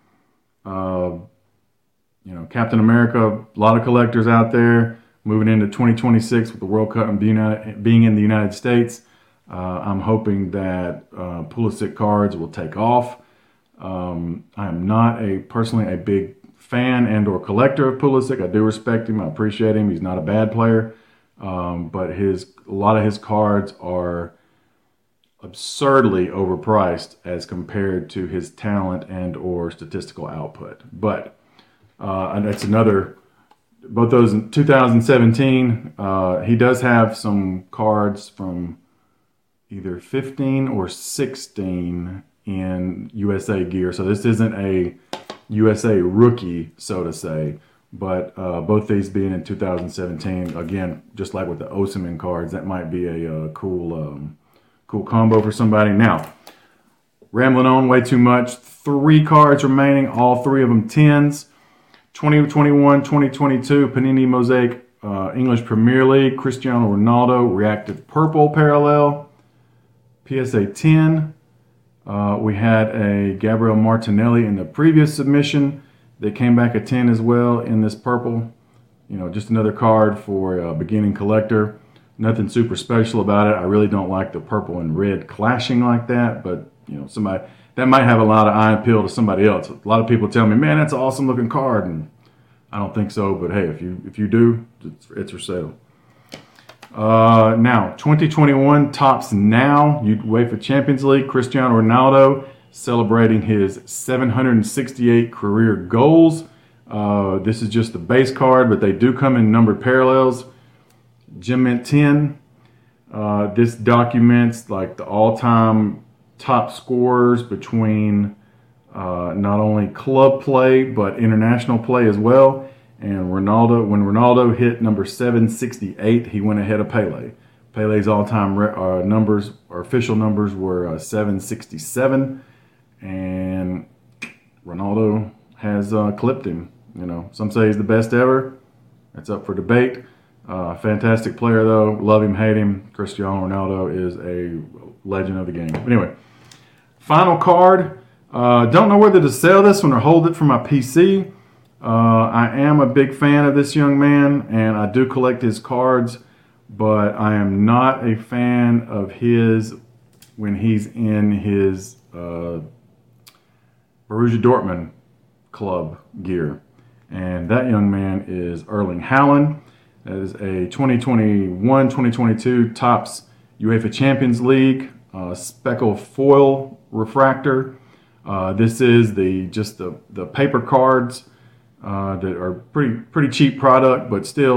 Uh, you know, Captain America, a lot of collectors out there moving into twenty twenty-six with the World Cup and being, being in the United States. Uh, I'm hoping that uh, Pulisic cards will take off. Um, I am not a personally a big fan and or collector of Pulisic. I do respect him. I appreciate him. He's not a bad player. Um, but his a lot of his cards are absurdly overpriced as compared to his talent and or statistical output. But uh, and that's another, both those in two thousand seventeen, uh, he does have some cards from either fifteen or sixteen in U S A gear. So this isn't a U S A rookie, so to say, but uh, both these being in two thousand seventeen, again, just like with the Osimhen cards, that might be a, uh cool um, cool combo for somebody. Now, rambling on way too much, three cards remaining, all three of them tens. twenty twenty-one twenty twenty-two Panini Mosaic uh, English Premier League, Cristiano Ronaldo, Reactive Purple Parallel, P S A ten. Uh, we had a Gabriel Martinelli in the previous submission. They came back a ten as well in this purple. You know, just another card for a beginning collector. Nothing super special about it. I really don't like the purple and red clashing like that, but you know, somebody that might have a lot of eye appeal to somebody else. A lot of people tell me, "Man, that's an awesome looking card," and I don't think so. But hey, if you if you do, it's, it's for sale. Uh, now, twenty twenty-one Topps Now UEFA Champions League, Cristiano Ronaldo celebrating his seven hundred sixty-eight career goals. Uh, this is just the base card, but they do come in numbered parallels. Gem Mint ten. Uh, this documents like the all-time top scorers between uh, not only club play but international play as well. And Ronaldo, when Ronaldo hit number seven sixty-eight, he went ahead of Pele. Pele's all-time re- uh, numbers, or official numbers, were uh, seven sixty-seven, and Ronaldo has uh, clipped him. You know, some say he's the best ever. That's up for debate. Uh, fantastic player, though. Love him, hate him. Cristiano Ronaldo is a legend of the game. Anyway, final card. Uh, don't know whether to sell this one or hold it for my P C. Uh, I am a big fan of this young man, and I do collect his cards, but I am not a fan of his when he's in his uh, Borussia Dortmund club gear. And that young man is Erling Haaland. That is a twenty twenty-one twenty twenty-two Topps UEFA Champions League uh, speckle foil refractor. Uh, this is the just the, the paper cards uh, that are pretty pretty cheap product, but still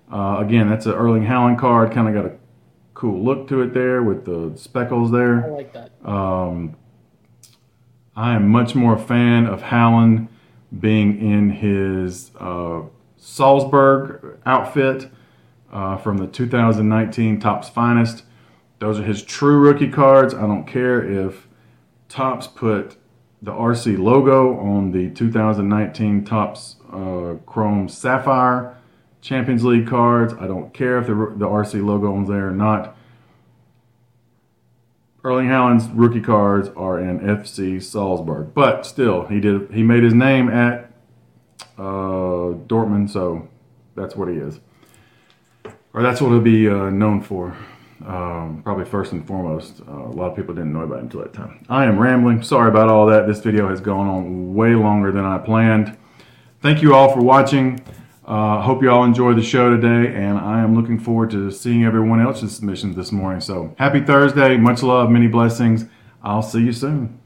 Uh, again, that's an Erling Haaland card. Kind of got a cool look to it there with the speckles there. I like that. Um, I am much more a fan of Haaland being in his uh, Salzburg outfit uh, from the two thousand nineteen Topps Finest. Those are his true rookie cards. I don't care if Topps put the R C logo on the two thousand nineteen Topps uh, Chrome Sapphire Champions League cards. I don't care if the, the R C logo is there or not. Erling Haaland's rookie cards are in F C Salzburg, but still, he did he made his name at uh, Dortmund, so that's what he is, or that's what he'll be uh, known for. Um, probably first and foremost. Uh, a lot of people didn't know about it until that time. I am rambling. Sorry about all that. This video has gone on way longer than I planned. Thank you all for watching. I uh, hope you all enjoyed the show today, and I am looking forward to seeing everyone else's submissions this morning. So happy Thursday. Much love. Many blessings. I'll see you soon.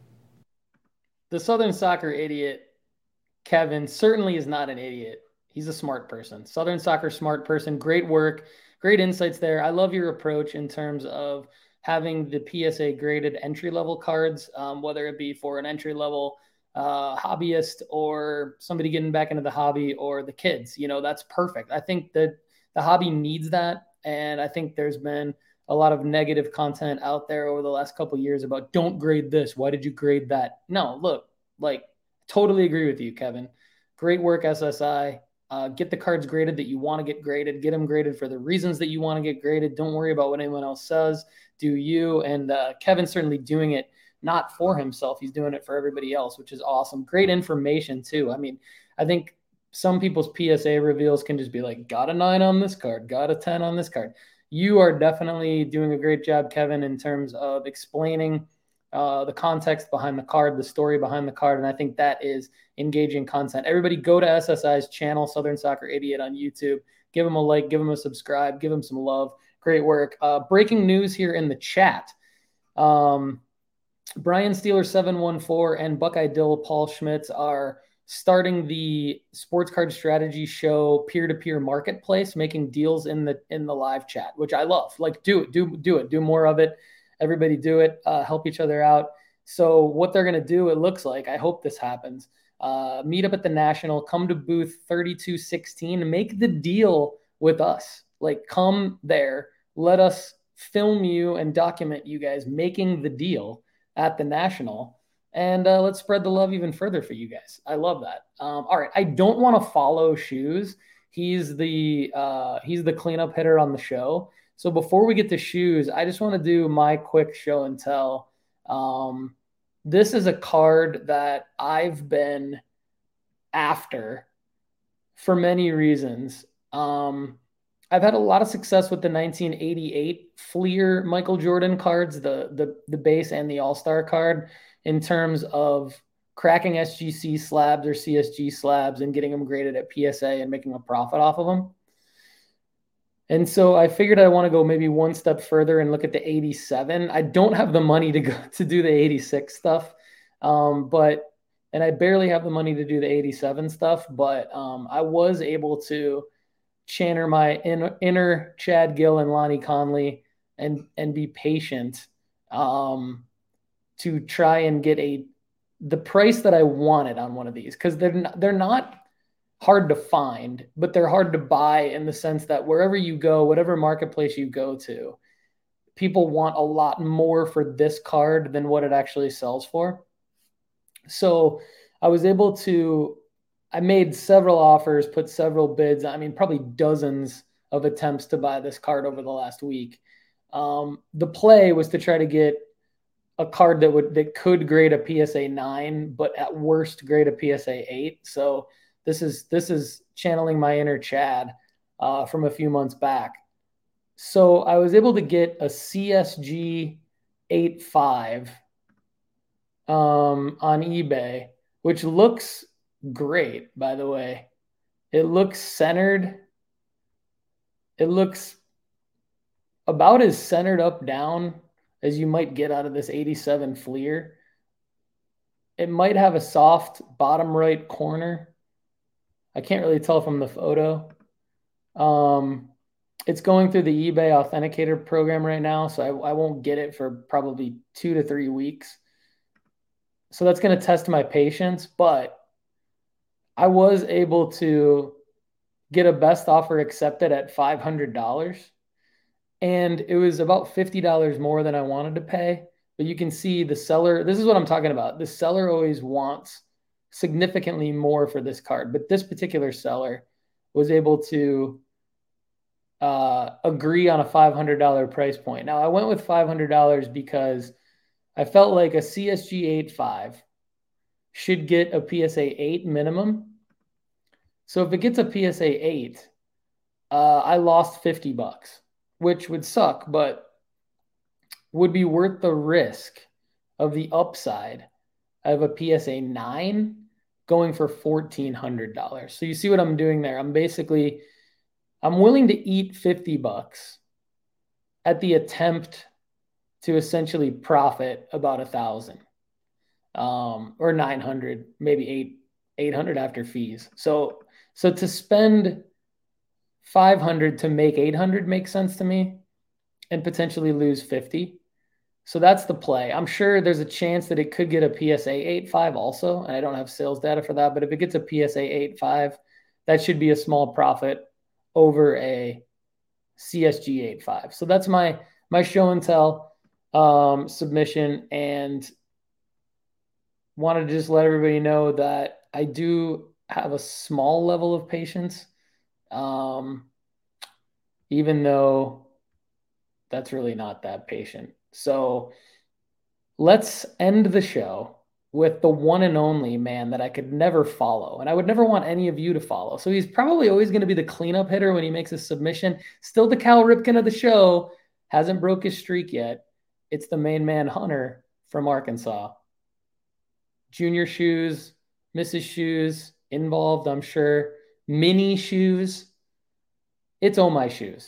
The Southern Soccer idiot, Kevin, certainly is not an idiot. He's a smart person. Southern Soccer smart person. Great work. Great insights there. I love your approach in terms of having the P S A graded entry-level cards, um, whether it be for an entry-level uh, hobbyist or somebody getting back into the hobby or the kids. You know, that's perfect. I think that the hobby needs that, and I think there's been a lot of negative content out there over the last couple of years about don't grade this. Why did you grade that? No, look, like, totally agree with you, Kevin. Great work, S S I. Uh, get the cards graded that you want to get graded. Get them graded for the reasons that you want to get graded. Don't worry about what anyone else says. Do you. And uh, Kevin's certainly doing it not for himself. He's doing it for everybody else, which is awesome. Great information, too. I mean, I think some people's P S A reveals can just be like, got a nine on this card, got a ten on this card. You are definitely doing a great job, Kevin, in terms of explaining uh, the context behind the card, the story behind the card, and I think that is engaging content. Everybody go to S S I's channel, Southern Soccer Idiot on YouTube. Give him a like, give him a subscribe, give him some love. Great work. Uh, breaking news here in the chat. Um, Brian Steeler seven one four and Buckeye Dill Paul Schmitz are starting the Sports Card Strategy Show peer-to-peer marketplace, making deals in the in the live chat, which I love. Like, do it, do do it, do more of it. Everybody do it. Uh, help each other out. So what they're going to do, it looks like, I hope this happens. Uh, meet up at the National, come to booth thirty-two sixteen, make the deal with us. Like, come there, let us film you and document you guys making the deal at the National, and uh, let's spread the love even further for you guys. I love that. Um, all right, I don't want to follow Shoes. He's the uh, he's the cleanup hitter on the show. So before we get to Shoes, I just want to do my quick show and tell. Um, This is a card that I've been after for many reasons. Um, I've had a lot of success with the nineteen eighty-eight Fleer Michael Jordan cards, the, the, the base and the All-Star card, in terms of cracking S G C slabs or C S G slabs and getting them graded at P S A and making a profit off of them. And so I figured I want to go maybe one step further and look at the eighty-seven. I don't have the money to go to do the eighty-six stuff, um, but and I barely have the money to do the eighty-seven stuff. But um, I was able to channel my inner, inner Chad Gill and Lonnie Conley and and be patient um, to try and get a the price that I wanted on one of these, because they're not, they're not hard to find, but they're hard to buy in the sense that wherever you go, whatever marketplace you go to, people want a lot more for this card than what it actually sells for. So I was able to, I made several offers, put several bids, I mean, probably dozens of attempts to buy this card over the last week. Um, the play was to try to get a card that would, that could grade a P S A nine, but at worst grade a P S A eight. So This is this is channeling my inner Chad uh, from a few months back. So I was able to get a C S G eighty-five um, on eBay, which looks great, by the way. It looks centered. It looks about as centered up down as you might get out of this eighty-seven Fleer. It might have a soft bottom right corner. I can't really tell from the photo. Um, it's going through the eBay Authenticator program right now, so I, I won't get it for probably two to three weeks. So that's going to test my patience, but I was able to get a best offer accepted at five hundred dollars. And it was about fifty dollars more than I wanted to pay. But you can see the seller, this is what I'm talking about. The seller always wants significantly more for this card. But this particular seller was able to uh, agree on a five hundred dollars price point. Now, I went with five hundred dollars because I felt like a C S G eighty-five should get a P S A eight minimum. So if it gets a P S A eight, uh, I lost fifty bucks, which would suck, but would be worth the risk of the upside of a P S A nine going for fourteen hundred dollars. So you see what I'm doing there? I'm basically, I'm willing to eat fifty bucks at the attempt to essentially profit about a thousand, um, or nine hundred, maybe eight, eight hundred after fees. So, so to spend five hundred to make eight hundred makes sense to me, and potentially lose fifty. So that's the play. I'm sure there's a chance that it could get a P S A eighty-five also, and I don't have sales data for that, but if it gets a P S A eighty-five, that should be a small profit over a C S G eighty-five. So that's my my show and tell um, submission, and wanted to just let everybody know that I do have a small level of patience, um, even though that's really not that patient. So let's end the show with the one and only man that I could never follow, and I would never want any of you to follow. So he's probably always going to be the cleanup hitter when he makes a submission. Still the Cal Ripken of the show. Hasn't broke his streak yet. It's the main man, Hunter from Arkansas. Junior shoes, Missus Shoes involved, I'm sure. Mini shoes. It's Oh My Shoes.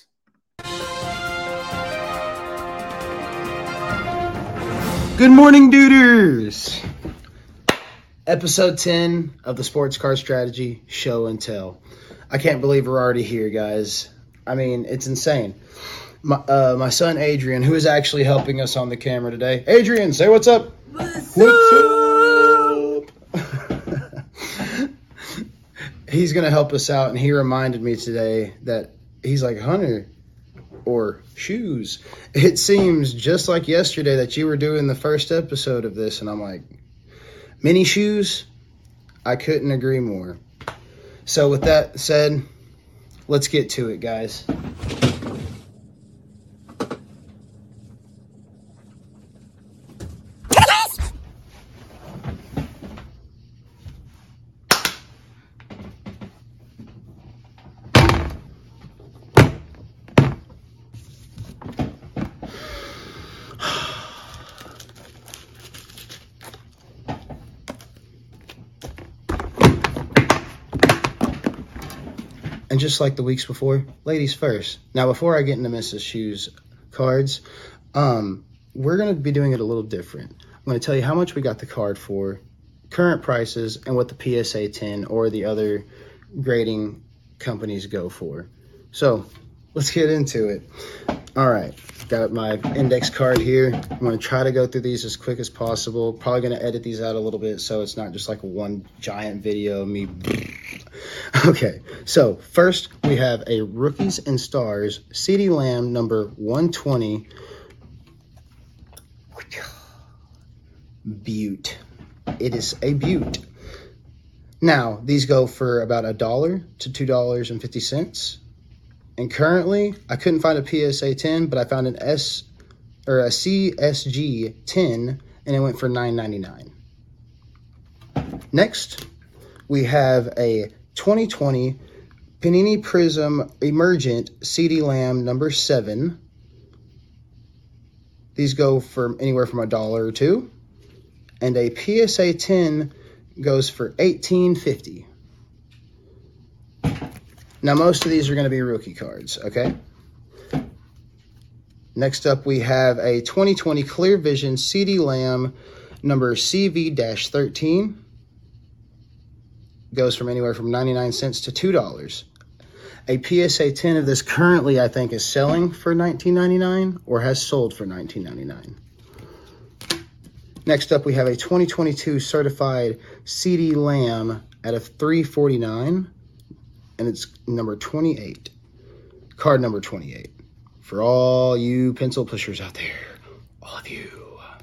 Good morning, Duders! Episode ten of the Sports Card Strategy Show and Tell. I can't believe we're already here, guys. I mean, it's insane. My, uh, my son, Adrian, who is actually helping us on the camera today. Adrian, say what's up. What's, what's up? He's going to help us out, and he reminded me today that he's like, Hunter, or shoes. It seems just like yesterday that you were doing the first episode of this, and I'm like, mini shoes? I couldn't agree more. So with that said, let's get to it, guys. And just like the weeks before, ladies first. Now, before I get into Missus Shoes cards, um, we're going to be doing it a little different. I'm going to tell you how much we got the card for, current prices, and what the P S A ten or the other grading companies go for. So, let's get into it. All right, got my index card here. I'm going to try to go through these as quick as possible. Probably going to edit these out a little bit so it's not just like one giant video of me. Okay, so first we have a Rookies and Stars CeeDee Lamb number one twenty. Beaut. It is a beaut. Now, these go for about a dollar to two dollars and fifty cents. And currently, I couldn't find a P S A ten, but I found an S or a C S G ten, and it went for nine ninety-nine. Next, we have a twenty twenty Panini Prism Emergent CeeDee Lamb number seven. These go for anywhere from a dollar or two. And a P S A ten goes for eighteen fifty. Now, most of these are going to be rookie cards, okay? Next up, we have a twenty twenty Clear Vision CeeDee Lamb number C V thirteen. Goes from anywhere from ninety-nine cents to two dollars. A P S A ten of this currently, I think, is selling for nineteen ninety-nine or has sold for nineteen ninety-nine. Next up, we have a twenty twenty-two certified CeeDee Lamb at a three forty-nine, and it's number twenty-eight. Card number twenty-eight. For all you pencil pushers out there, all of you.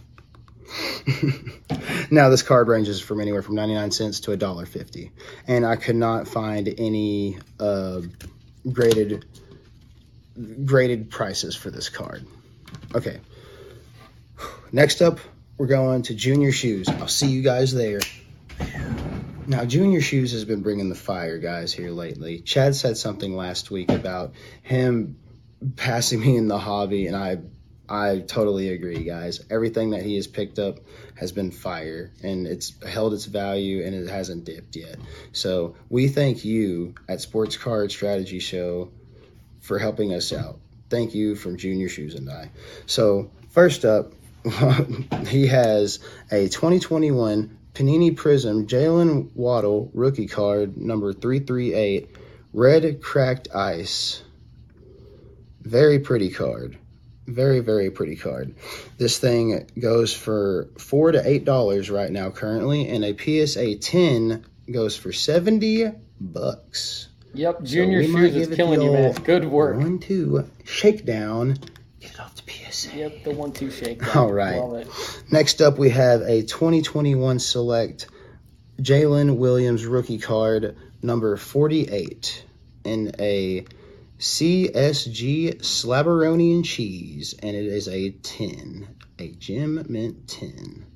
Now, this card ranges from anywhere from ninety-nine cents to one dollar fifty, and I could not find any uh, graded graded prices for this card. Okay. Next up, we're going to Junior Shoes. I'll see you guys there. Now, Junior Shoes has been bringing the fire, guys, here lately. Chad said something last week about him passing me in the hobby, and I I totally agree, guys. Everything that he has picked up has been fire, and it's held its value, and it hasn't dipped yet. So we thank you at Sports Card Strategy Show for helping us out. Thank you from Junior Shoes and I. So first up, he has a twenty twenty-one Panini Prism Jalen Waddle rookie card, number three thirty-eight, red cracked ice. Very pretty card. Very, very pretty card. This thing goes for four to eight dollars right now currently, and a P S A ten goes for seventy bucks. Yep, Junior so Shoes is killing you, man. Good work. One, two, shakedown. Get it off the P S A. Yep, the one, two shakedown. All right. Love it. Next up, we have a twenty twenty-one Select Jalen Williams rookie card, number forty-eight, in a C S G Slabberoni and Cheese, and it is a ten, a Gem Mint ten.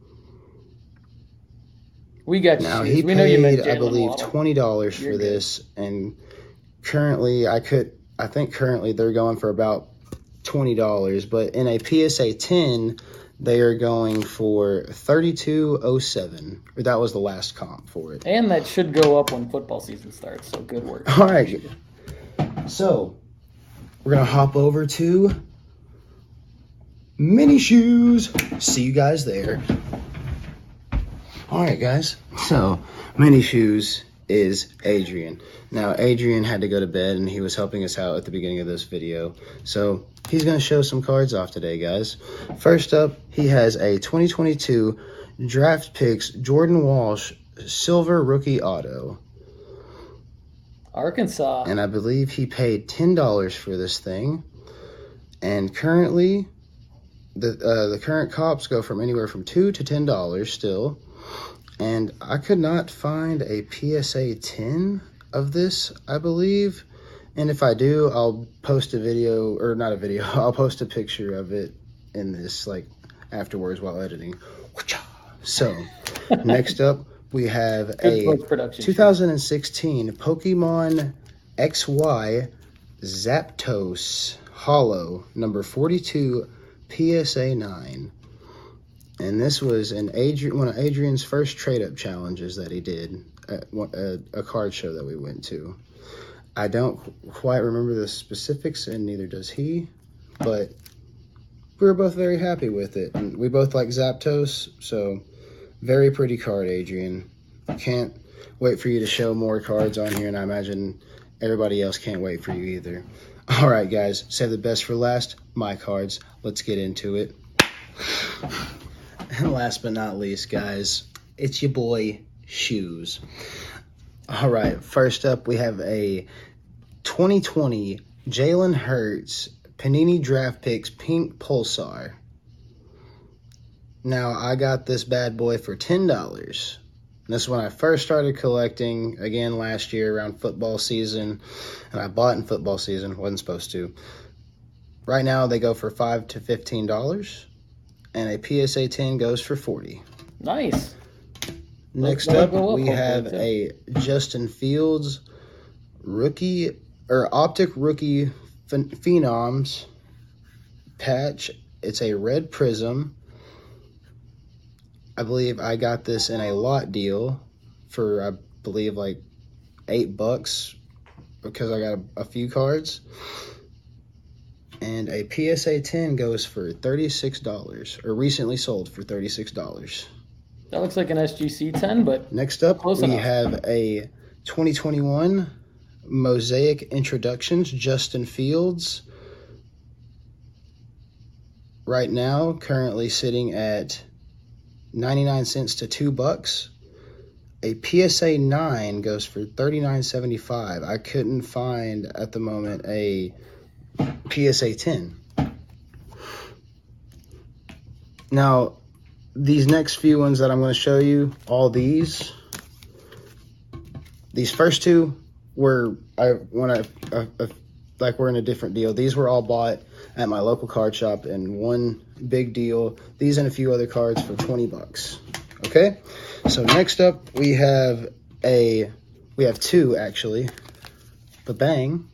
We got now shoes. he we paid, know you meant I believe, Waddle. twenty dollars for You're this, good. And currently, I could, I think currently they're going for about twenty dollars, but in a P S A ten, they are going for thirty-two oh seven. Or that was the last comp for it. And that should go up when football season starts. So good work. All right. So, we're going to hop over to Mini Shoes. See you guys there. All right, guys. So, Mini Shoes is Adrian. Now, Adrian had to go to bed, and he was helping us out at the beginning of this video. So, he's going to show some cards off today, guys. First up, he has a twenty twenty-two Draft Picks Jordan Walsh Silver Rookie Auto. Arkansas. And I believe he paid ten dollars for this thing. And currently, the uh, the current cops go from anywhere from two to ten dollars still. And I could not find a P S A ten of this, I believe. And if I do, I'll post a video, or not a video, I'll post a picture of it in this, like, afterwards while editing. So, next up, we have a twenty sixteen Pokemon X Y Zapdos Holo, number forty-two, P S A nine. And this was an Adrian, one of Adrian's first trade-up challenges that he did at a, a card show that we went to. I don't quite remember the specifics, and neither does he, but we were both very happy with it. And we both like Zapdos, so very pretty card, Adrian. Can't wait for you to show more cards on here, and I imagine everybody else can't wait for you either. All right, guys, save the best for last, my cards. Let's get into it. And last but not least, guys, it's your boy, Shoes. All right, first up, we have a twenty twenty Jalen Hurts Panini Draft Picks Pink Pulsar. Now, I got this bad boy for ten dollars. This is when I first started collecting, again, last year around football season. And I bought in football season, wasn't supposed to. Right now, they go for five to fifteen dollars. And a P S A ten goes for forty dollars. Nice. Next up, up, we have a Justin Fields rookie, or Optic Rookie Phenoms patch. It's a red prism. I believe I got this in a lot deal for, I believe, like eight bucks because I got a, a few cards. And a P S A ten goes for thirty-six dollars, or recently sold for thirty-six dollars. That looks like an S G C ten, but next up, we enough. have a twenty twenty-one Mosaic Introductions, Justin Fields. Right now, currently sitting at ninety-nine cents to two bucks. A P S A nine goes for thirty-nine seventy-five. I couldn't find at the moment a P S A ten. Now, these next few ones that I'm going to show you, all these, these first two were, I when I, I, I like we're in a different deal. These were all bought at my local card shop in one big deal. These and a few other cards for twenty bucks. Okay, so next up we have a, we have two actually, ba-bang,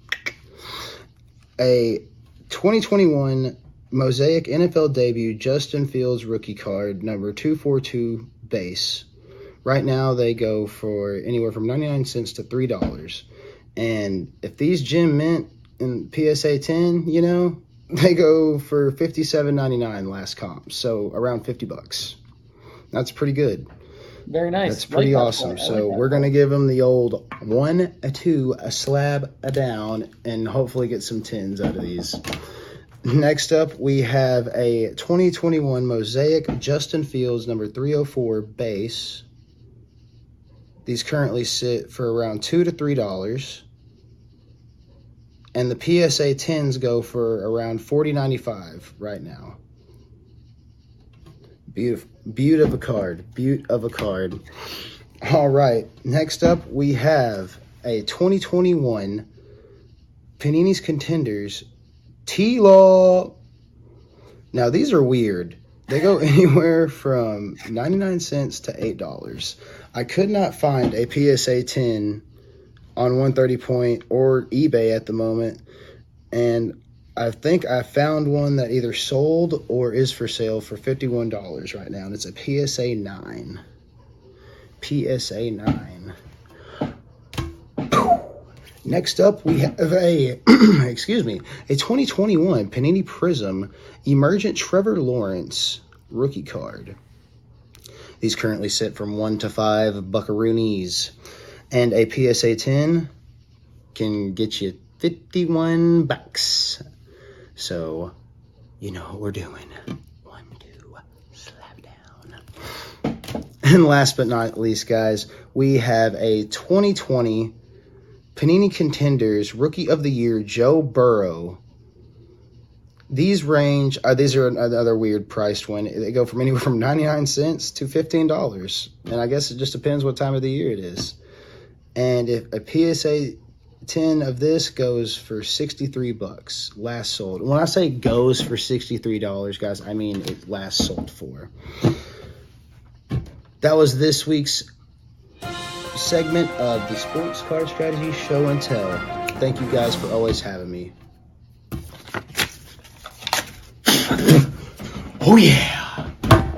a twenty twenty-one Mosaic N F L debut Justin Fields rookie card, number two forty-two base. Right now they go for anywhere from ninety-nine cents to three dollars. And if these Gem Mint and P S A ten, you know, they go for fifty-seven ninety-nine last comp, so around fifty bucks. That's pretty good. Very nice. That's pretty like awesome. That so like we're going to give them the old one, a two, a slab, a down, and hopefully get some tens out of these. Next up, we have a twenty twenty-one Mosaic Justin Fields number three oh four base. These currently sit for around two to three dollars. And the P S A tens go for around forty ninety-five right now. Beautiful, beaut of a card, beaut of a card. All right, next up we have a twenty twenty-one Panini's Contenders T-Law. Now these are weird. They go anywhere from ninety-nine cents to eight dollars. I could not find a P S A ten on one thirty point or eBay at the moment, and I think I found one that either sold or is for sale for fifty-one dollars right now, and it's a P S A nine. P S A nine. Next up, we have a, excuse me, a twenty twenty-one Panini Prism Emergent Trevor Lawrence rookie card. These currently sit from one to five buckaroonies, and a P S A ten can get you fifty-one bucks. So, you know what we're doing. One, two, slap down. And last but not least, guys, we have a twenty twenty Panini Contenders Rookie of the Year Joe Burrow. These range, uh, these are another weird priced one. They go from anywhere from ninety-nine cents to fifteen dollars. And I guess it just depends what time of the year it is. And if a P S A ten of this goes for sixty-three bucks, last sold. When I say goes for sixty-three dollars, guys, I mean it last sold for. That was this week's segment of the Sports Card Strategy Show and Tell. Thank you guys for always having me. Oh yeah.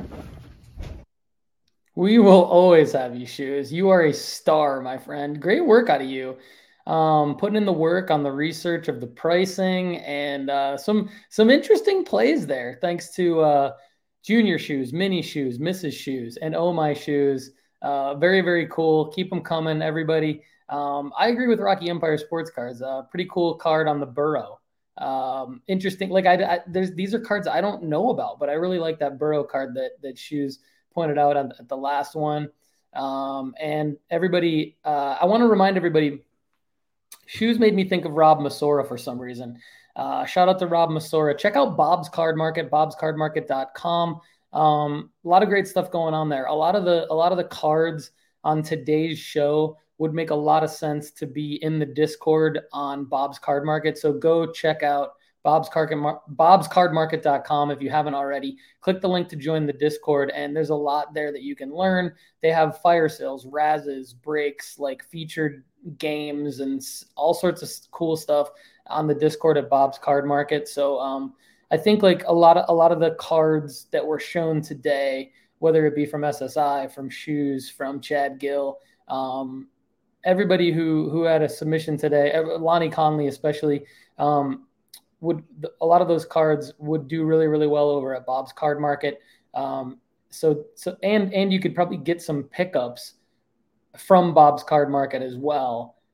We will always have you, Shoes. You are a star, my friend. Great work out of you. Um, putting in the work on the research of the pricing and uh, some some interesting plays there. Thanks to uh, Junior Shoes, Mini Shoes, Missus Shoes, and Oh My Shoes. Uh, very, very cool. Keep them coming, everybody. Um, I agree with Rocky Empire Sports Cards. Uh, pretty cool card on the Burrow. Um, interesting. Like I, I, there's these are cards I don't know about, but I really like that Burrow card that that Shoes pointed out on, at the last one. Um, and everybody, uh, I want to remind everybody, Shoes made me think of Rob Masora for some reason. Uh, shout out to Rob Masora. Check out Bob's Card Market, bobs card market dot com. Um, a lot of great stuff going on there. A lot of the, a lot of the cards on today's show would make a lot of sense to be in the Discord on Bob's Card Market. So go check out Bob's Card, bobs card market dot com if you haven't already. Click the link to join the Discord, and there's a lot there that you can learn. They have fire sales, razzes, breaks, like featured games, and all sorts of cool stuff on the Discord at Bob's Card Market. So um, I think like a lot of a lot of the cards that were shown today, whether it be from S S I, from Shoes, from Chad Gill, um, everybody who who had a submission today, Lonnie Conley especially, um, would a lot of those cards would do really really well over at Bob's Card Market. Um, so so and and you could probably get some pickups from Bob's Card Market as well.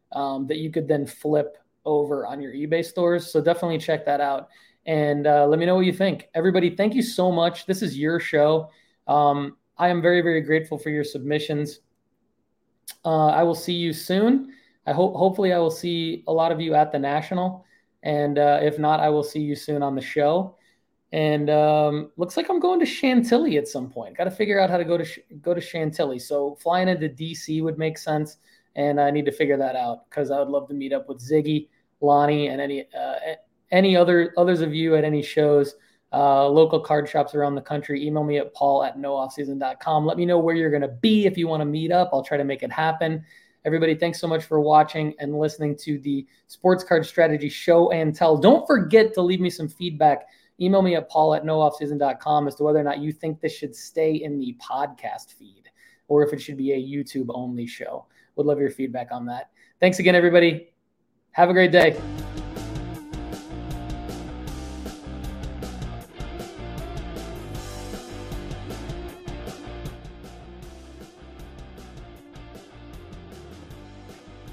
um, that you could then flip over on your eBay stores. So definitely check that out. And uh, let me know what you think. Everybody, thank you so much. This is your show. Um, I am very, very grateful for your submissions. Uh, I will see you soon. I hope, hopefully I will see a lot of you at the National. And uh, if not, I will see you soon on the show. And um, looks like I'm going to Chantilly at some point. Got to figure out how to go to go to Chantilly. So flying into D C would make sense, and I need to figure that out because I would love to meet up with Ziggy, Lonnie, and any uh, any other others of you at any shows, uh, local card shops around the country. Email me at paul at no off season dot com. Let me know where you're going to be if you want to meet up. I'll try to make it happen. Everybody, thanks so much for watching and listening to the Sports Card Strategy Show and Tell. Don't forget to leave me some feedback. Email me at paul at no off season dot com as to whether or not you think this should stay in the podcast feed or if it should be a YouTube-only show. Would love your feedback on that. Thanks again, everybody. Have a great day.